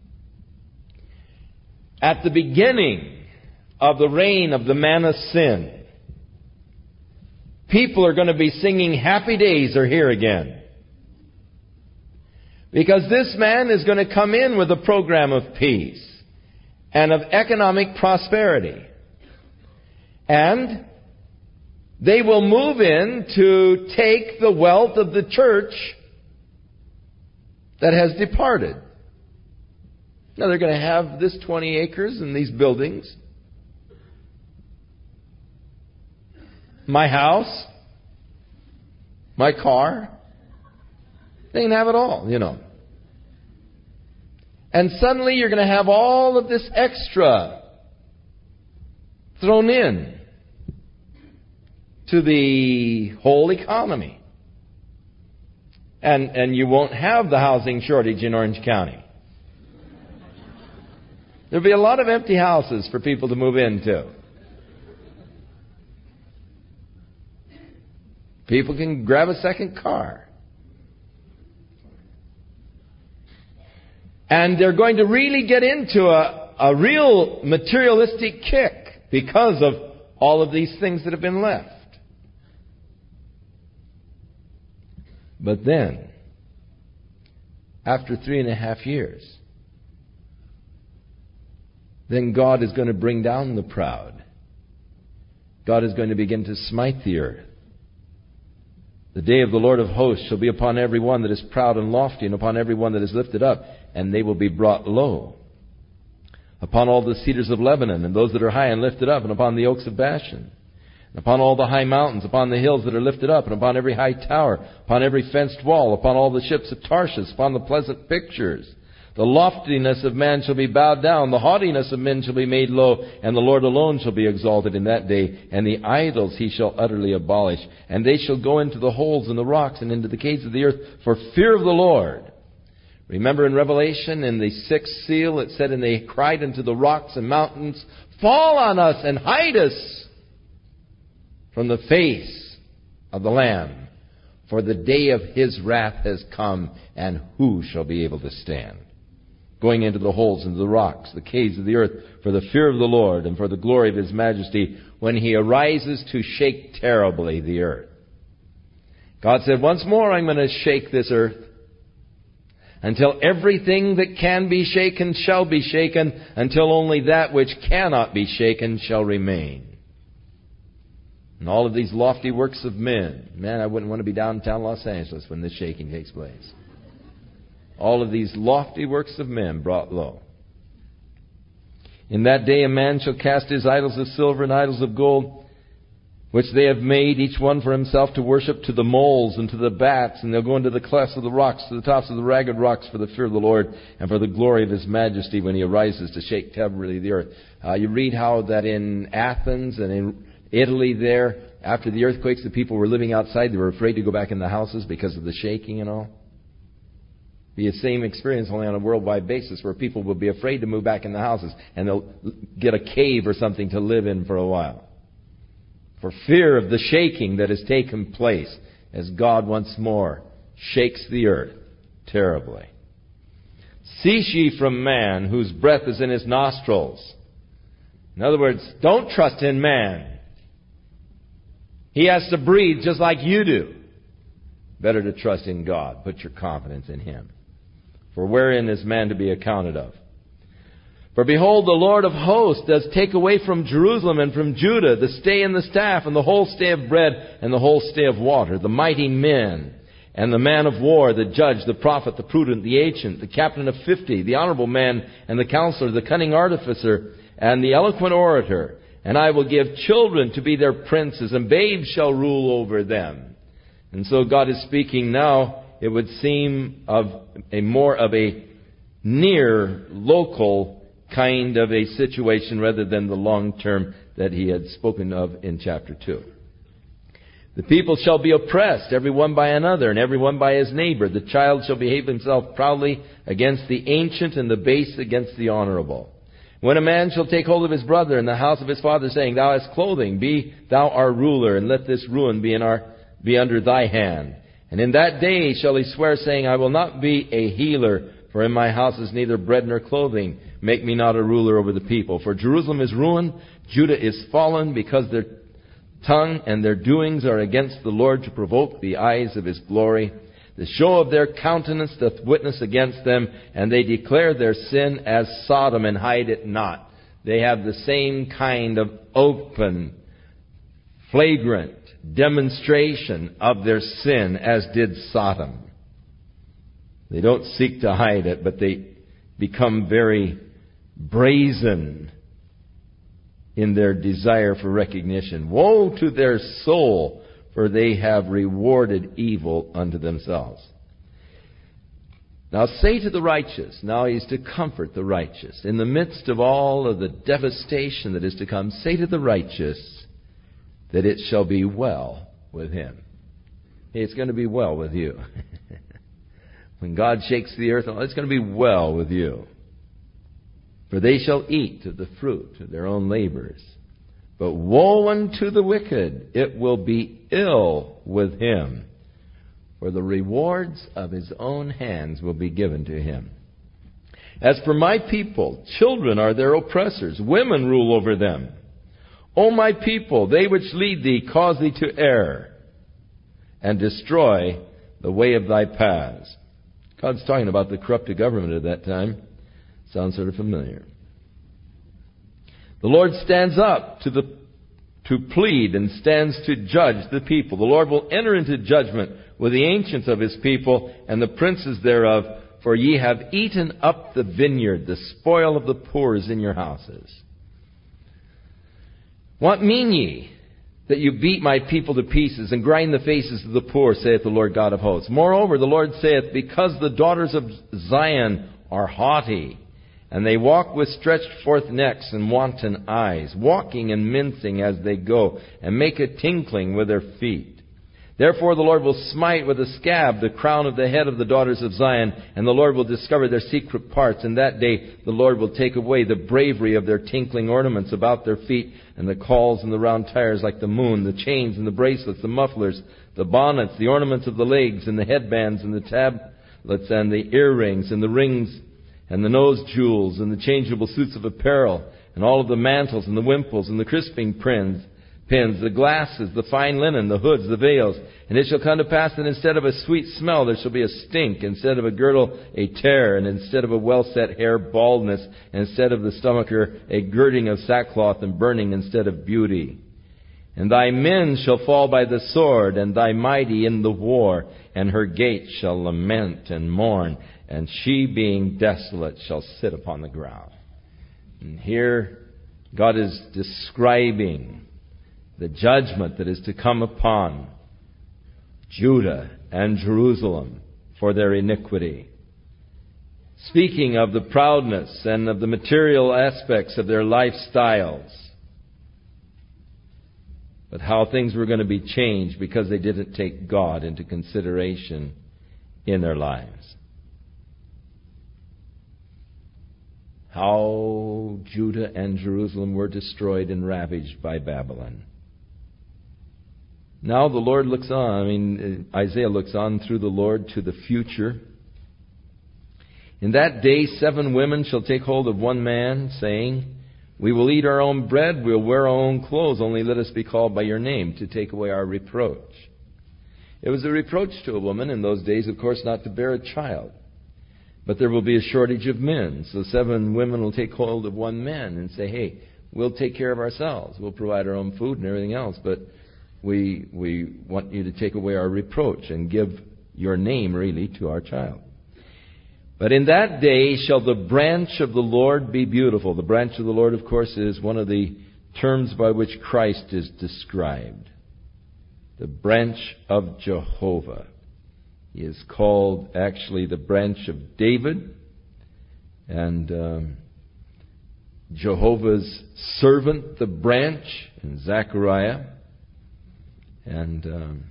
Speaker 1: At the beginning of the reign of the man of sin, people are going to be singing, happy days are here again. Because this man is going to come in with a program of peace and of economic prosperity. And they will move in to take the wealth of the church that has departed. Now they're going to have this twenty acres and these buildings. My house. My car. They can have it all, you know. And suddenly you're going to have all of this extra thrown in to the whole economy. And, and you won't have the housing shortage in Orange County. There'll be a lot of empty houses for people to move into. People can grab a second car. And they're going to really get into a, a real materialistic kick because of all of these things that have been left. But then, after three and a half years, then God is going to bring down the proud. God is going to begin to smite the earth. The day of the Lord of hosts shall be upon every one that is proud and lofty, and upon every one that is lifted up, and they will be brought low. Upon all the cedars of Lebanon, and those that are high and lifted up, and upon the oaks of Bashan, and upon all the high mountains, upon the hills that are lifted up, and upon every high tower, upon every fenced wall, upon all the ships of Tarshish, upon the pleasant pictures. The loftiness of man shall be bowed down, the haughtiness of men shall be made low, and the Lord alone shall be exalted in that day, and the idols he shall utterly abolish. And they shall go into the holes in the rocks and into the caves of the earth for fear of the Lord. Remember in Revelation, in the sixth seal, it said, and they cried unto the rocks and mountains, fall on us and hide us from the face of the Lamb. For the day of his wrath has come, and who shall be able to stand? Going into the holes, into the rocks, the caves of the earth, for the fear of the Lord and for the glory of his majesty, when he arises to shake terribly the earth. God said, once more I'm going to shake this earth, until everything that can be shaken shall be shaken, until only that which cannot be shaken shall remain. And all of these lofty works of men, man, I wouldn't want to be downtown Los Angeles when this shaking takes place. All of these lofty works of men brought low. In that day a man shall cast his idols of silver and idols of gold, which they have made, each one for himself, to worship, to the moles and to the bats, and they'll go into the clefts of the rocks, to the tops of the ragged rocks, for the fear of the Lord and for the glory of his majesty, when he arises to shake terribly the earth. Uh, you read how that in Athens and in Italy there, after the earthquakes, the people were living outside. They were afraid to go back in the houses because of the shaking and all. Be the same experience, only on a worldwide basis, where people will be afraid to move back in the houses, and they'll get a cave or something to live in for a while, for fear of the shaking that has taken place as God once more shakes the earth terribly. Cease ye from man, whose breath is in his nostrils. In other words, don't trust in man. He has to breathe just like you do. Better to trust in God. Put your confidence in him. For wherein is man to be accounted of? For behold, the Lord of hosts does take away from Jerusalem and from Judah the stay and the staff, and the whole stay of bread, and the whole stay of water, the mighty men, and the man of war, the judge, the prophet, the prudent, the ancient, the captain of fifty, the honorable man, and the counselor, the cunning artificer, and the eloquent orator. And I will give children to be their princes, and babes shall rule over them. And so God is speaking now, it would seem, of a more of a near local kind of a situation rather than the long term that he had spoken of in chapter two. The people shall be oppressed, every one by another, and every one by his neighbor. The child shall behave himself proudly against the ancient, and the base against the honorable. When a man shall take hold of his brother in the house of his father, saying, Thou hast clothing, be thou our ruler, and let this ruin be in our be under thy hand. And in that day shall he swear, saying, I will not be a healer, for in my house is neither bread nor clothing. Make me not a ruler over the people. For Jerusalem is ruined, Judah is fallen, because their tongue and their doings are against the Lord, to provoke the eyes of his glory. The show of their countenance doth witness against them, and they declare their sin as Sodom, and hide it not. They have the same kind of open, flagrant demonstration of their sin as did Sodom. They don't seek to hide it, but they become very brazen in their desire for recognition. Woe to their soul, for they have rewarded evil unto themselves. Now say to the righteous, now he's to comfort the righteous. In the midst of all of the devastation that is to come, say to the righteous that it shall be well with him. Hey, it's going to be well with you. when God shakes the earth, it's going to be well with you. For they shall eat of the fruit of their own labors. But woe unto the wicked, it will be ill with him. For the rewards of his own hands will be given to him. As for my people, children are their oppressors. Women rule over them. O my people, they which lead thee cause thee to err, and destroy the way of thy paths. God's talking about the corrupted government at that time. Sounds sort of familiar. The Lord stands up to the to plead and stands to judge the people. The Lord will enter into judgment with the ancients of his people and the princes thereof, for ye have eaten up the vineyard, the spoil of the poor is in your houses. What mean ye, that you beat my people to pieces, and grind the faces of the poor, saith the Lord God of hosts? Moreover, the Lord saith, because the daughters of Zion are haughty, and they walk with stretched forth necks and wanton eyes, walking and mincing as they go, and make a tinkling with their feet. Therefore the Lord will smite with a scab the crown of the head of the daughters of Zion, and the Lord will discover their secret parts. And that day the Lord will take away the bravery of their tinkling ornaments about their feet, and the cauls and the round tires like the moon, the chains and the bracelets, the mufflers, the bonnets, the ornaments of the legs, and the headbands, and the tablets, and the earrings, and the rings, and the nose jewels, and the changeable suits of apparel, and all of the mantles, and the wimples, and the crisping pins, pins, the glasses, the fine linen, the hoods, the veils. And it shall come to pass that instead of a sweet smell there shall be a stink, instead of a girdle a tear, and instead of a well-set hair baldness, and instead of the stomacher a girding of sackcloth and burning instead of beauty. And thy men shall fall by the sword, and thy mighty in the war, and her gates shall lament and mourn, and she being desolate shall sit upon the ground. And here God is describing the judgment that is to come upon Judah and Jerusalem for their iniquity. Speaking of the proudness and of the material aspects of their lifestyles, but how things were going to be changed because they didn't take God into consideration in their lives. How Judah and Jerusalem were destroyed and ravaged by Babylon. Now the Lord looks on, I mean, Isaiah looks on through the Lord to the future. In that day seven women shall take hold of one man, saying, we will eat our own bread, we'll wear our own clothes, only let us be called by your name, to take away our reproach. It was a reproach to a woman in those days, of course, not to bear a child. But there will be a shortage of men, so seven women will take hold of one man and say, hey, we'll take care of ourselves. We'll provide our own food and everything else, but we we want you to take away our reproach and give your name, really, to our child. But in that day shall the branch of the Lord be beautiful. The branch of the Lord, of course, is one of the terms by which Christ is described. The branch of Jehovah. He is called, actually, the branch of David. And um, Jehovah's servant, the branch, in Zechariah. And um,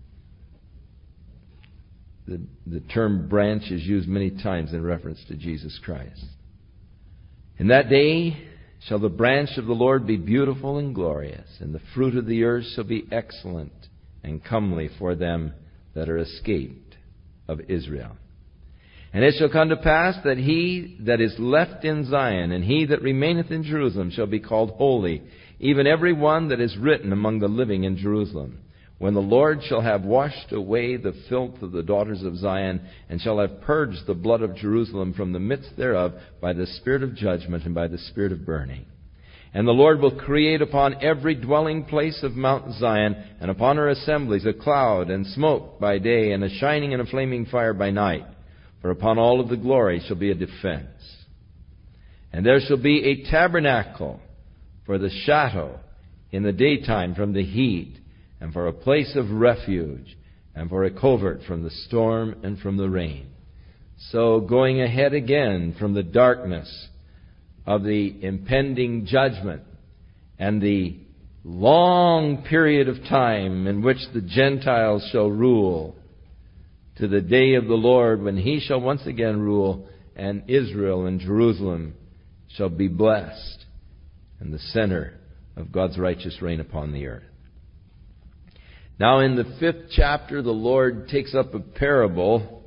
Speaker 1: the, the term branch is used many times in reference to Jesus Christ. In that day shall the branch of the Lord be beautiful and glorious, and the fruit of the earth shall be excellent and comely for them that are escaped of Israel. And it shall come to pass that he that is left in Zion and he that remaineth in Jerusalem shall be called holy, even every one that is written among the living in Jerusalem. When the Lord shall have washed away the filth of the daughters of Zion, and shall have purged the blood of Jerusalem from the midst thereof by the spirit of judgment and by the spirit of burning. And the Lord will create upon every dwelling place of Mount Zion, and upon her assemblies, a cloud and smoke by day, and a shining and a flaming fire by night. For upon all of the glory shall be a defense. And there shall be a tabernacle for the shadow in the daytime from the heat, and for a place of refuge, and for a covert from the storm and from the rain. So going ahead again from the darkness of the impending judgment and the long period of time in which the Gentiles shall rule, to the day of the Lord, when He shall once again rule, and Israel and Jerusalem shall be blessed, and the center of God's righteous reign upon the earth. Now in the fifth chapter, the Lord takes up a parable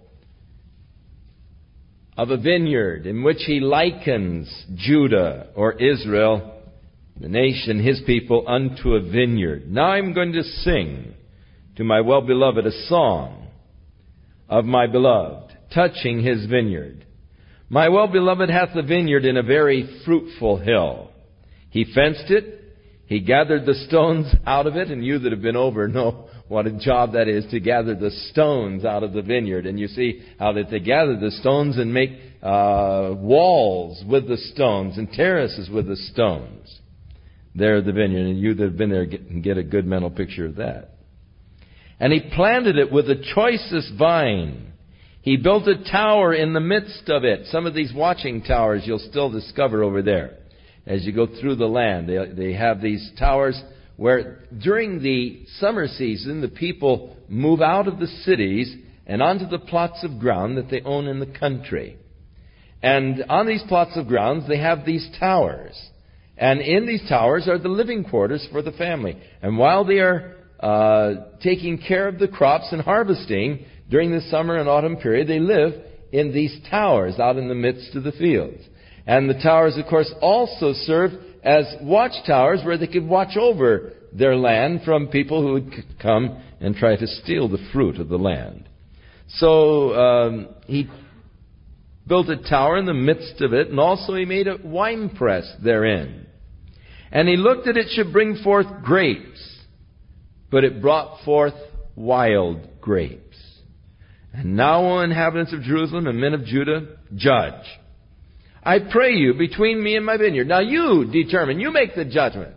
Speaker 1: of a vineyard in which He likens Judah or Israel, the nation, His people, unto a vineyard. Now I'm going to sing to my well-beloved a song of my beloved, touching His vineyard. My well-beloved hath a vineyard in a very fruitful hill. He fenced it. He gathered the stones out of it, and you that have been over know what a job that is to gather the stones out of the vineyard. And you see how that they gather the stones and make uh, walls with the stones and terraces with the stones. There at the vineyard, and you that have been there can get a good mental picture of that. And He planted it with the choicest vine. He built a tower in the midst of it. Some of these watching towers you'll still discover over there. As you go through the land, they, they have these towers where during the summer season, the people move out of the cities and onto the plots of ground that they own in the country. And on these plots of grounds, they have these towers. And in these towers are the living quarters for the family. And while they are uh, taking care of the crops and harvesting during the summer and autumn period, they live in these towers out in the midst of the fields. And the towers, of course, also served as watchtowers where they could watch over their land from people who would come and try to steal the fruit of the land. So um, he built a tower in the midst of it, and also he made a winepress therein. And he looked that it should bring forth grapes, but it brought forth wild grapes. And now, O inhabitants of Jerusalem and men of Judah, judge. I pray you, between me and my vineyard. Now you determine, you make the judgment.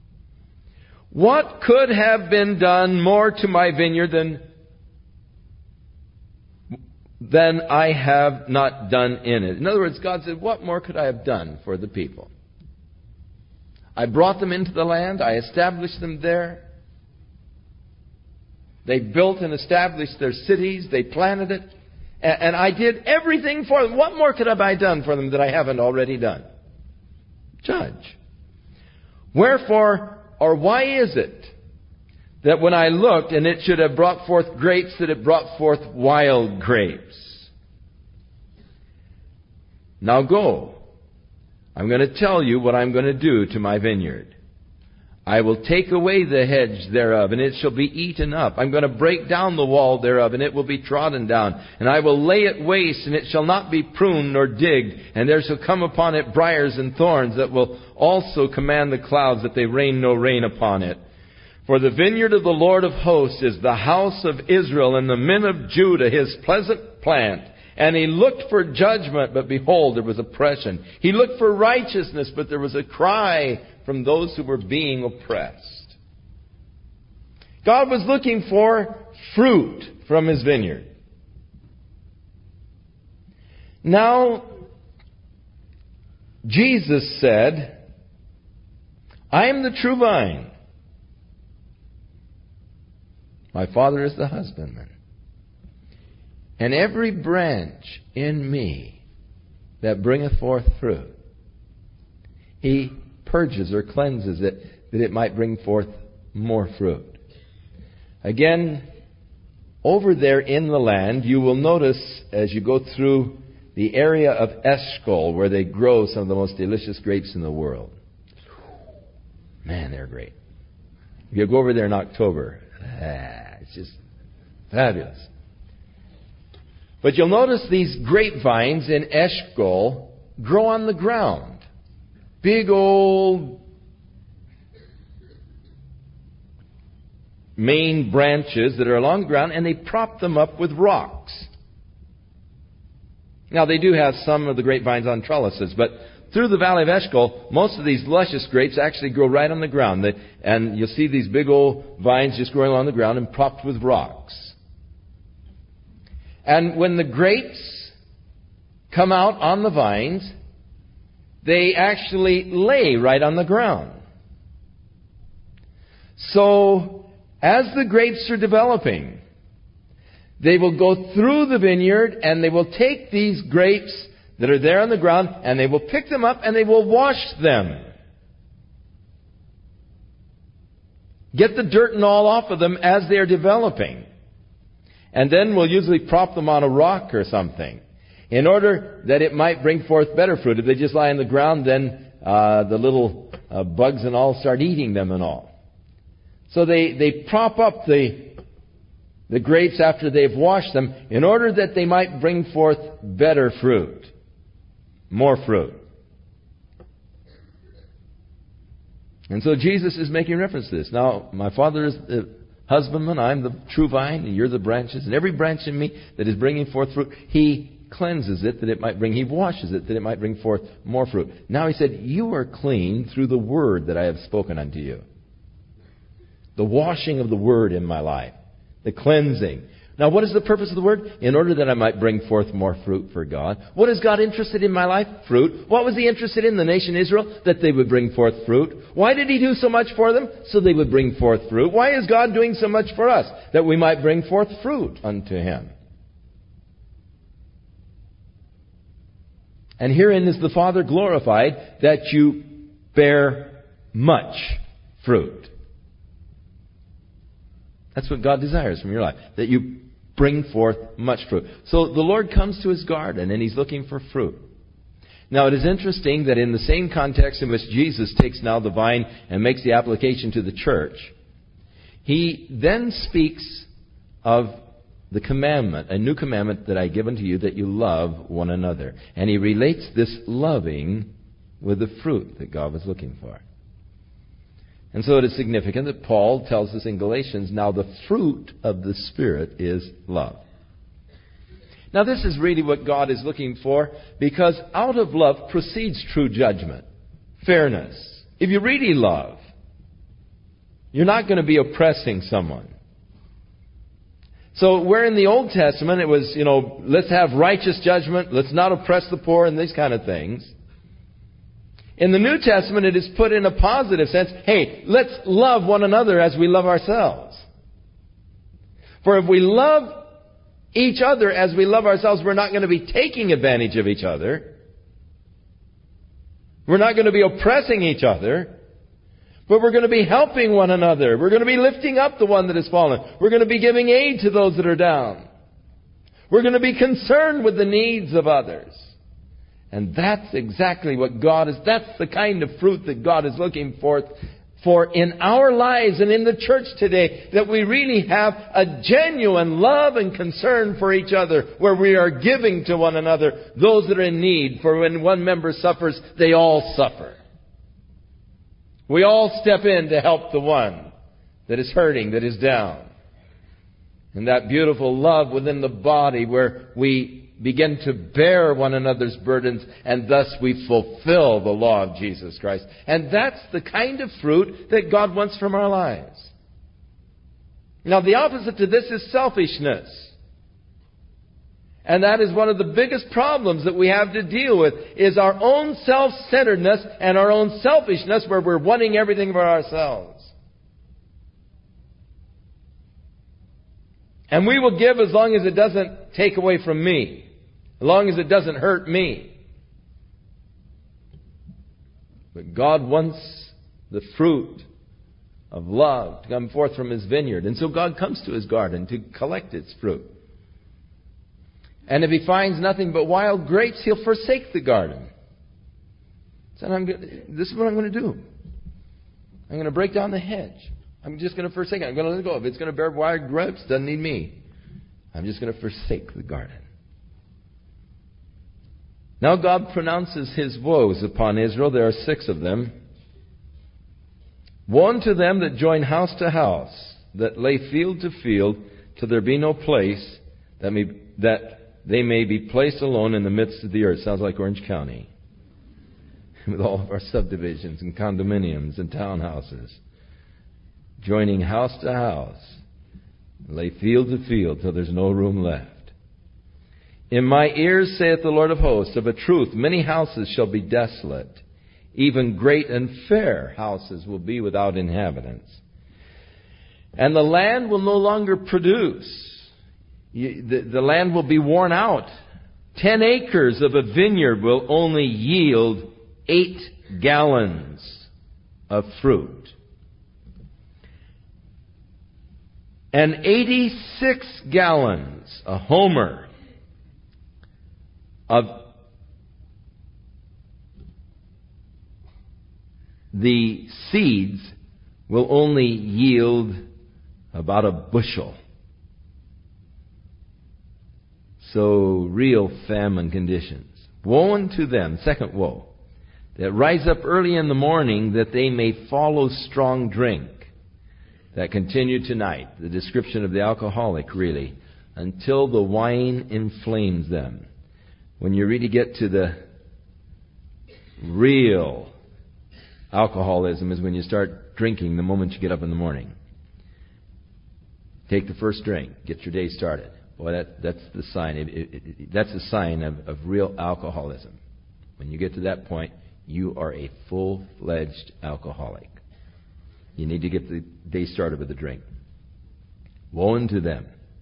Speaker 1: What could have been done more to my vineyard than, than I have not done in it? In other words, God said, what more could I have done for the people? I brought them into the land. I established them there. They built and established their cities. They planted it. And I did everything for them. What more could have I done for them that I haven't already done? Judge. Wherefore, or why is it that when I looked and it should have brought forth grapes, that it brought forth wild grapes? Now go. I'm going to tell you what I'm going to do to my vineyard. I will take away the hedge thereof, and it shall be eaten up. I'm going to break down the wall thereof, and it will be trodden down. And I will lay it waste, and it shall not be pruned nor digged. And there shall come upon it briars and thorns that will also command the clouds that they rain no rain upon it. For the vineyard of the Lord of hosts is the house of Israel, and the men of Judah his pleasant plant. And he looked for judgment, but behold, there was oppression. He looked for righteousness, but there was a cry from those who were being oppressed. God was looking for fruit from His vineyard. Now, Jesus said, I am the true vine. My Father is the husbandman. And every branch in me that bringeth forth fruit, He purges or cleanses it, that it might bring forth more fruit. Again, over there in the land, you will notice as you go through the area of Eshcol, where they grow some of the most delicious grapes in the world. Man, they're great. If you go over there in October, ah, it's just fabulous. But you'll notice these grapevines in Eshcol grow on the ground. Big old main branches that are along the ground, and they prop them up with rocks. Now, they do have some of the grapevines on trellises, but through the valley of Eshcol, most of these luscious grapes actually grow right on the ground. They, and you'll see these big old vines just growing along the ground and propped with rocks. And when the grapes come out on the vines, they actually lay right on the ground. So, as the grapes are developing, They will go through the vineyard and they will take these grapes that are there on the ground and they will pick them up and they will wash them. Get the dirt and all off of them as they are developing. And then we'll usually prop them on a rock or something in order that it might bring forth better fruit. If they just lie on the ground, then uh, the little uh, bugs and all start eating them and all. So they, they prop up the, the grapes after they've washed them in order that they might bring forth better fruit, more fruit. And so Jesus is making reference to this. Now, my Father is the husbandman, I'm the true vine, and you're the branches. And every branch in me that is bringing forth fruit, He cleanses it that it might bring, He washes it that it might bring forth more fruit. Now He said, you are clean through the word that I have spoken unto you. The washing of the word in my life. The cleansing. Now, what is the purpose of the word? In order that I might bring forth more fruit for God. What is God interested in my life? Fruit. What was He interested in the nation Israel? That they would bring forth fruit. Why did He do so much for them? So they would bring forth fruit. Why is God doing so much for us? That we might bring forth fruit unto Him. And herein is the Father glorified, that you bear much fruit. That's what God desires from your life. That you bring forth much fruit. So the Lord comes to His garden and He's looking for fruit. Now it is interesting that in the same context in which Jesus takes now the vine and makes the application to the church, He then speaks of the commandment, a new commandment that I give unto you, that you love one another. And He relates this loving with the fruit that God was looking for. And so it is significant that Paul tells us in Galatians, now the fruit of the Spirit is love. Now this is really what God is looking for, because out of love proceeds true judgment, fairness. If you really love, you're not going to be oppressing someone. So where in the Old Testament it was, you know, let's have righteous judgment, let's not oppress the poor and these kind of things. In the New Testament, it is put in a positive sense. Hey, let's love one another as we love ourselves. For if we love each other as we love ourselves, we're not going to be taking advantage of each other. We're not going to be oppressing each other. But we're going to be helping one another. We're going to be lifting up the one that has fallen. We're going to be giving aid to those that are down. We're going to be concerned with the needs of others. And that's exactly what God is, that's the kind of fruit that God is looking for, for in our lives and in the church today, that we really have a genuine love and concern for each other, where we are giving to one another those that are in need. For when one member suffers, they all suffer. We all step in to help the one that is hurting, that is down. And that beautiful love within the body, where we begin to bear one another's burdens, and thus we fulfill the law of Jesus Christ. And that's the kind of fruit that God wants from our lives. Now, the opposite to this is selfishness. And that is one of the biggest problems that we have to deal with, is our own self-centeredness and our own selfishness, where we're wanting everything for ourselves. And we will give as long as it doesn't take away from me. As long as it doesn't hurt me. But God wants the fruit of love to come forth from His vineyard. And so God comes to His garden to collect its fruit. And if He finds nothing but wild grapes, He'll forsake the garden. So I'm going to, this is what I'm going to do. I'm going to break down the hedge. I'm just going to forsake it. I'm going to let it go. If it's going to bear wild grapes, doesn't need me. I'm just going to forsake the garden. Now God pronounces His woes upon Israel. There are six of them. Woe unto them that join house to house, that lay field to field, till there be no place, that may, that they may be placed alone in the midst of the earth. Sounds like Orange County. With all of our subdivisions and condominiums and townhouses. Joining house to house, lay field to field, till there's no room left. In my ears, saith the Lord of hosts, of a truth, many houses shall be desolate. Even great and fair houses will be without inhabitants. And the land will no longer produce. You, the, the land will be worn out. Ten acres of a vineyard will only yield eight gallons of fruit. And eighty-six gallons, a homer, of the seeds will only yield about a bushel. So, real famine conditions. Woe unto them, second woe, that rise up early in the morning that they may follow strong drink, that continue tonight. The description of the alcoholic, really, until the wine inflames them. When you really get to the real alcoholism is when you start drinking the moment you get up in the morning. Take the first drink, get your day started. Boy, that, that's the sign. It, it, it, that's a sign of, of real alcoholism. When you get to that point, you are a full-fledged alcoholic. You need to get the day started with a drink. Woe unto them.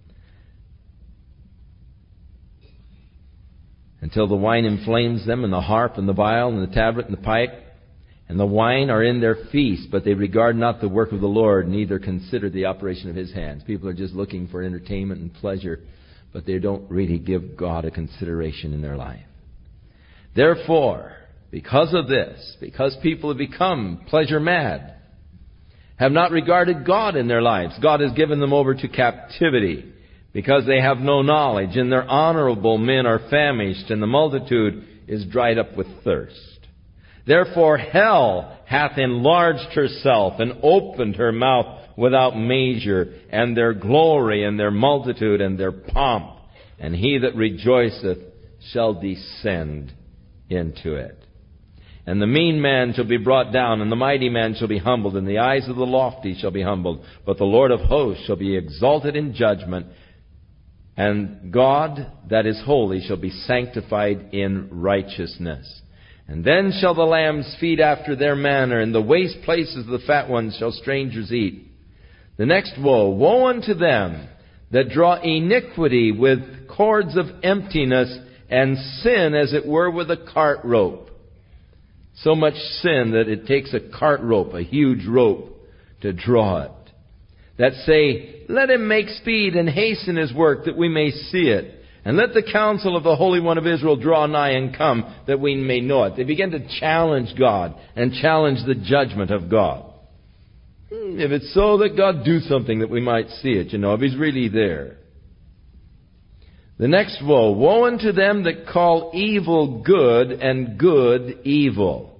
Speaker 1: Until the wine inflames them, and the harp, and the viol, and the tabret, and the pipe, and the wine are in their feast, but they regard not the work of the Lord, neither consider the operation of His hands. People are just looking for entertainment and pleasure, but they don't really give God a consideration in their life. Therefore, because of this, because people have become pleasure mad, have not regarded God in their lives, God has given them over to captivity, because they have no knowledge, and their honorable men are famished, and the multitude is dried up with thirst. Therefore hell hath enlarged herself, and opened her mouth without measure, and their glory, and their multitude, and their pomp, and he that rejoiceth shall descend into it. And the mean man shall be brought down, and the mighty man shall be humbled, and the eyes of the lofty shall be humbled. But the Lord of hosts shall be exalted in judgment, and God that is holy shall be sanctified in righteousness. And then shall the lambs feed after their manner, and the waste places of the fat ones shall strangers eat. The next woe, woe unto them that draw iniquity with cords of emptiness, and sin as it were with a cart rope. So much sin that it takes a cart rope, a huge rope, to draw it. That say, let him make speed and hasten his work that we may see it. And let the counsel of the Holy One of Israel draw nigh and come that we may know it. They begin to challenge God and challenge the judgment of God. If it's so, that God do something that we might see it, you know, if He's really there. The next woe, woe unto them that call evil good and good evil.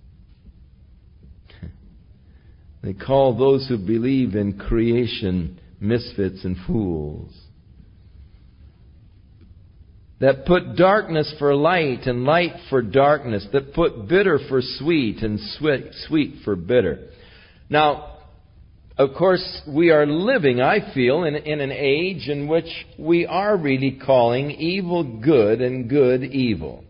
Speaker 1: They call those who believe in creation misfits and fools. That put darkness for light and light for darkness. That put bitter for sweet and sweet, sweet for bitter. Now, of course, we are living, I feel, in, in an age in which we are really calling evil good and good evil.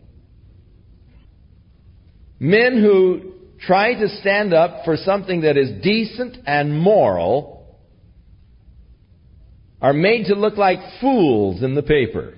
Speaker 1: Men who try to stand up for something that is decent and moral are made to look like fools in the paper.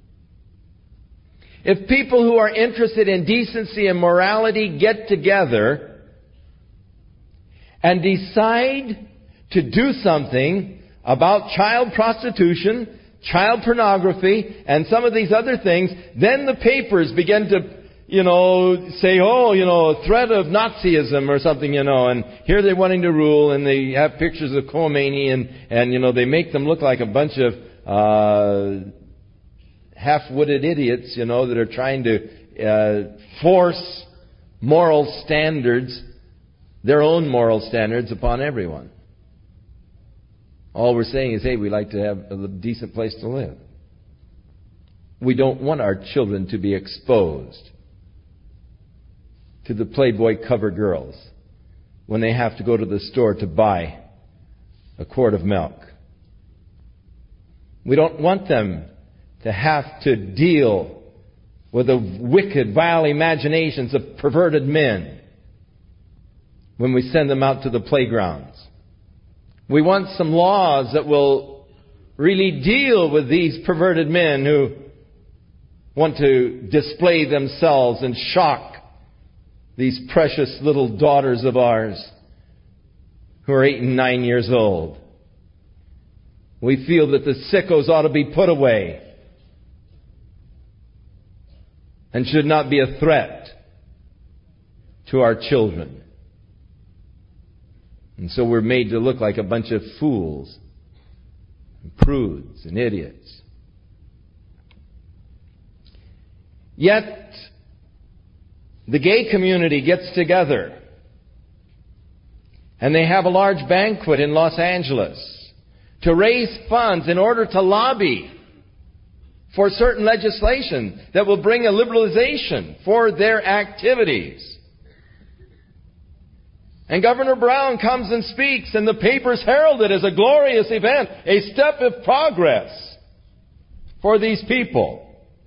Speaker 1: If people who are interested in decency and morality get together and decide to do something about child prostitution, child pornography, and some of these other things, then the papers begin to, you know, say, oh, you know, threat of Nazism or something, you know, and here they're wanting to rule, and they have pictures of Khomeini, and, and you know, they make them look like a bunch of uh, half-witted idiots, you know, that are trying to uh, force moral standards, their own moral standards, upon everyone. All we're saying is, hey, we like to have a decent place to live. We don't want our children to be exposed to the Playboy cover girls when they have to go to the store to buy a quart of milk. We don't want them to have to deal with the wicked, vile imaginations of perverted men when we send them out to the playgrounds. We want some laws that will really deal with these perverted men who want to display themselves and shock these precious little daughters of ours who are eight and nine years old. We feel that the sickos ought to be put away and should not be a threat to our children. And so we're made to look like a bunch of fools, and prudes and idiots. Yet, the gay community gets together and they have a large banquet in Los Angeles to raise funds in order to lobby for certain legislation that will bring a liberalization for their activities. And Governor Brown comes and speaks, and the papers herald it as a glorious event, a step of progress for these people.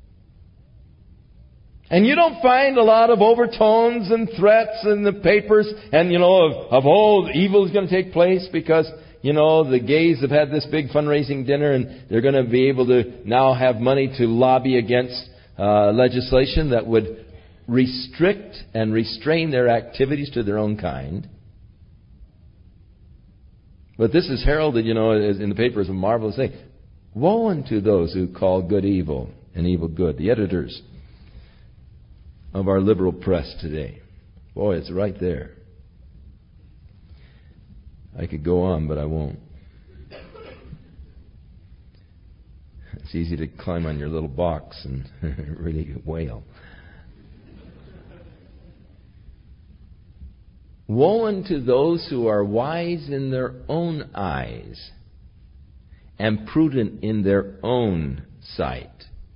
Speaker 1: And you don't find a lot of overtones and threats in the papers and, you know, of, of oh, evil is going to take place because, you know, the gays have had this big fundraising dinner and they're going to be able to now have money to lobby against uh, legislation that would restrict and restrain their activities to their own kind. But this is heralded, you know, in the paper as a marvelous thing. Woe unto those who call good evil and evil good. The editors of our liberal press today. Boy, it's right there. I could go on, but I won't. It's easy to climb on your little box and really wail. Woe unto those who are wise in their own eyes and prudent in their own sight.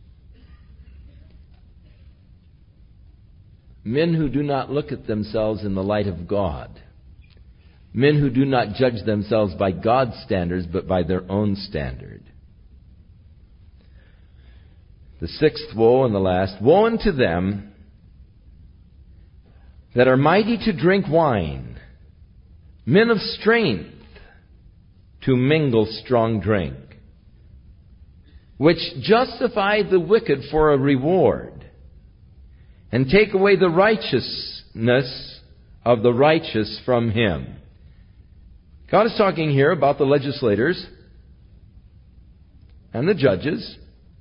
Speaker 1: Men who do not look at themselves in the light of God. Men who do not judge themselves by God's standards, but by their own standard. The sixth woe and the last. Woe unto them that are mighty to drink wine, men of strength to mingle strong drink, which justify the wicked for a reward, and take away the righteousness of the righteous from him. God is talking here about the legislators and the judges.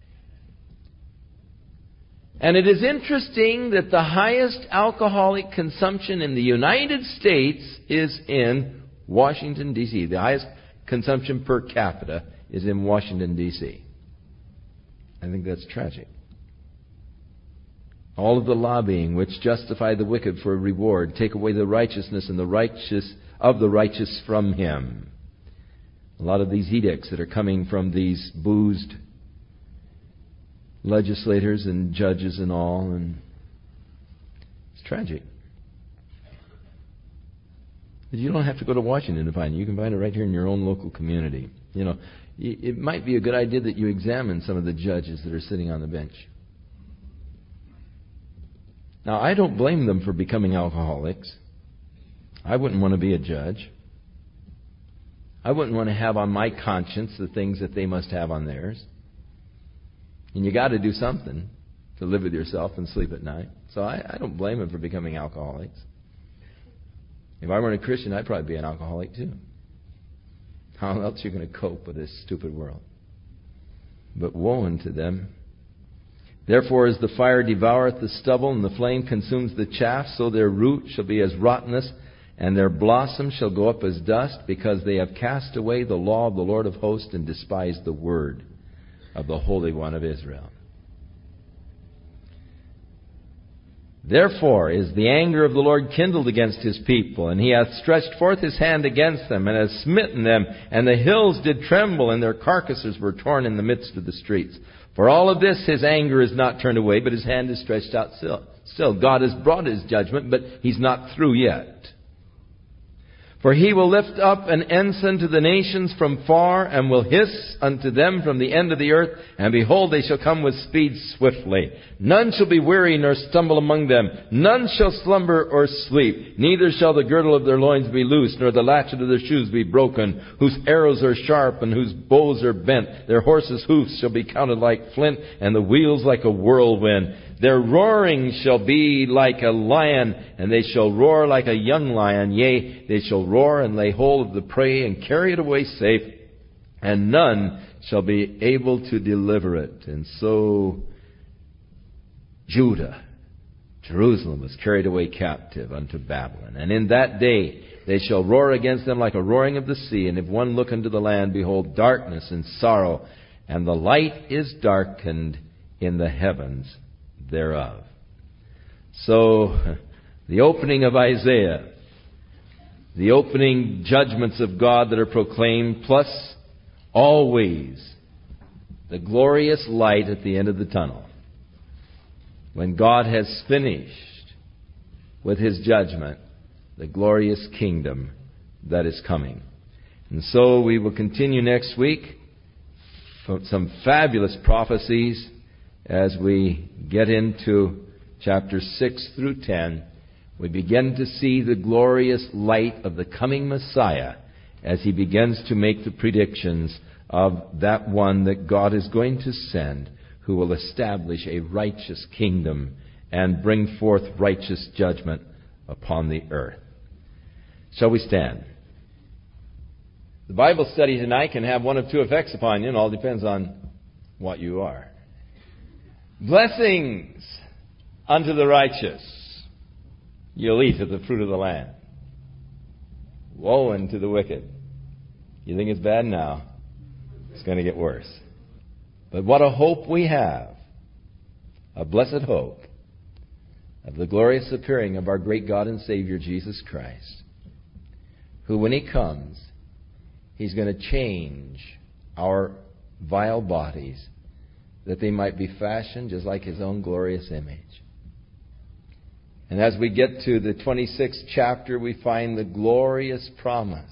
Speaker 1: And it is interesting that the highest alcoholic consumption in the United States is in Washington, D C The highest consumption per capita is in Washington, D C I think that's tragic. All of the lobbying which justify the wicked for a reward, take away the righteousness and the righteous of the righteous from him. A lot of these edicts that are coming from these boozed legislators and judges and all, and it's tragic. But you don't have to go to Washington to find it. You can find it right here in your own local community. You know, it might be a good idea that you examine some of the judges that are sitting on the bench. Now, I don't blame them for becoming alcoholics. I wouldn't want to be a judge. I wouldn't want to have on my conscience the things that they must have on theirs. And you got to do something to live with yourself and sleep at night. So I, I don't blame them for becoming alcoholics. If I weren't a Christian, I'd probably be an alcoholic too. How else are you going to cope with this stupid world? But woe unto them. Therefore, as the fire devoureth the stubble, and the flame consumes the chaff, so their root shall be as rottenness, and their blossom shall go up as dust, because they have cast away the law of the Lord of hosts, and despised the word of the Holy One of Israel. Therefore is the anger of the Lord kindled against his people, and he hath stretched forth his hand against them, and hath smitten them, and the hills did tremble, and their carcasses were torn in the midst of the streets. For all of this, his anger is not turned away, but his hand is stretched out still. Still, God has brought his judgment, but he's not through yet. For he will lift up an ensign to the nations from far, and will hiss unto them from the end of the earth. And behold, they shall come with speed swiftly. None shall be weary nor stumble among them. None shall slumber or sleep. Neither shall the girdle of their loins be loosed, nor the latchet of their shoes be broken. Whose arrows are sharp, and whose bows are bent. Their horses' hoofs shall be counted like flint, and the wheels like a whirlwind. Their roaring shall be like a lion, and they shall roar like a young lion. Yea, they shall roar and lay hold of the prey and carry it away safe, and none shall be able to deliver it. And so Judah, Jerusalem, was carried away captive unto Babylon. And in that day they shall roar against them like a roaring of the sea. And if one look unto the land, behold, darkness and sorrow, and the light is darkened in the heavens thereof. So, the opening of Isaiah, the opening judgments of God that are proclaimed, plus always the glorious light at the end of the tunnel. When God has finished with His judgment, the glorious kingdom that is coming. And so we will continue next week for some fabulous prophecies as we get into chapters six through ten. We begin to see the glorious light of the coming Messiah as He begins to make the predictions of that one that God is going to send, who will establish a righteous kingdom and bring forth righteous judgment upon the earth. Shall we stand? The Bible study tonight can have one of two effects upon you. It all depends on what you are. Blessings unto the righteous. You'll eat of the fruit of the land. Woe unto the wicked. You think it's bad now? It's going to get worse. But what a hope we have. A blessed hope of the glorious appearing of our great God and Savior Jesus Christ, who, when He comes, He's going to change our vile bodies that they might be fashioned just like His own glorious image. And as we get to the twenty-sixth chapter, we find the glorious promise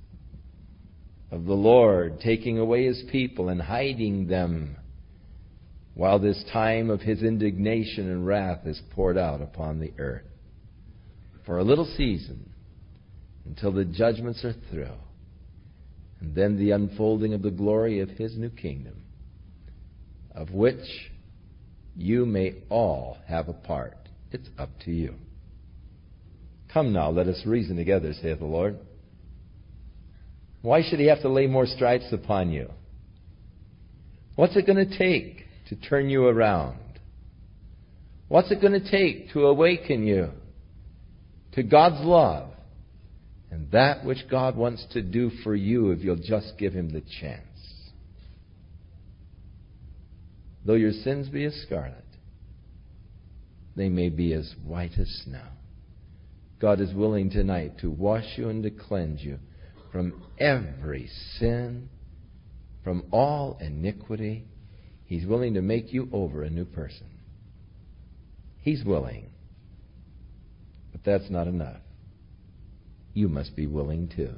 Speaker 1: of the Lord taking away His people and hiding them while this time of His indignation and wrath is poured out upon the earth for a little season until the judgments are through, and then the unfolding of the glory of His new kingdom, of which you may all have a part. It's up to you. Come now, let us reason together, saith the Lord. Why should He have to lay more stripes upon you? What's it going to take to turn you around? What's it going to take to awaken you to God's love and that which God wants to do for you if you'll just give Him the chance? Though your sins be as scarlet, they may be as white as snow. God is willing tonight to wash you and to cleanse you from every sin, from all iniquity. He's willing to make you over a new person. He's willing. But that's not enough. You must be willing too.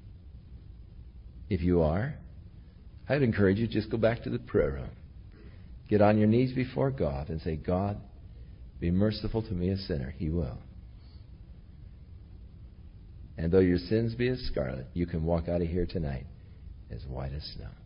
Speaker 1: If you are, I'd encourage you to just go back to the prayer room. Get on your knees before God and say, God, be merciful to me, a sinner. He will. And though your sins be as scarlet, you can walk out of here tonight as white as snow.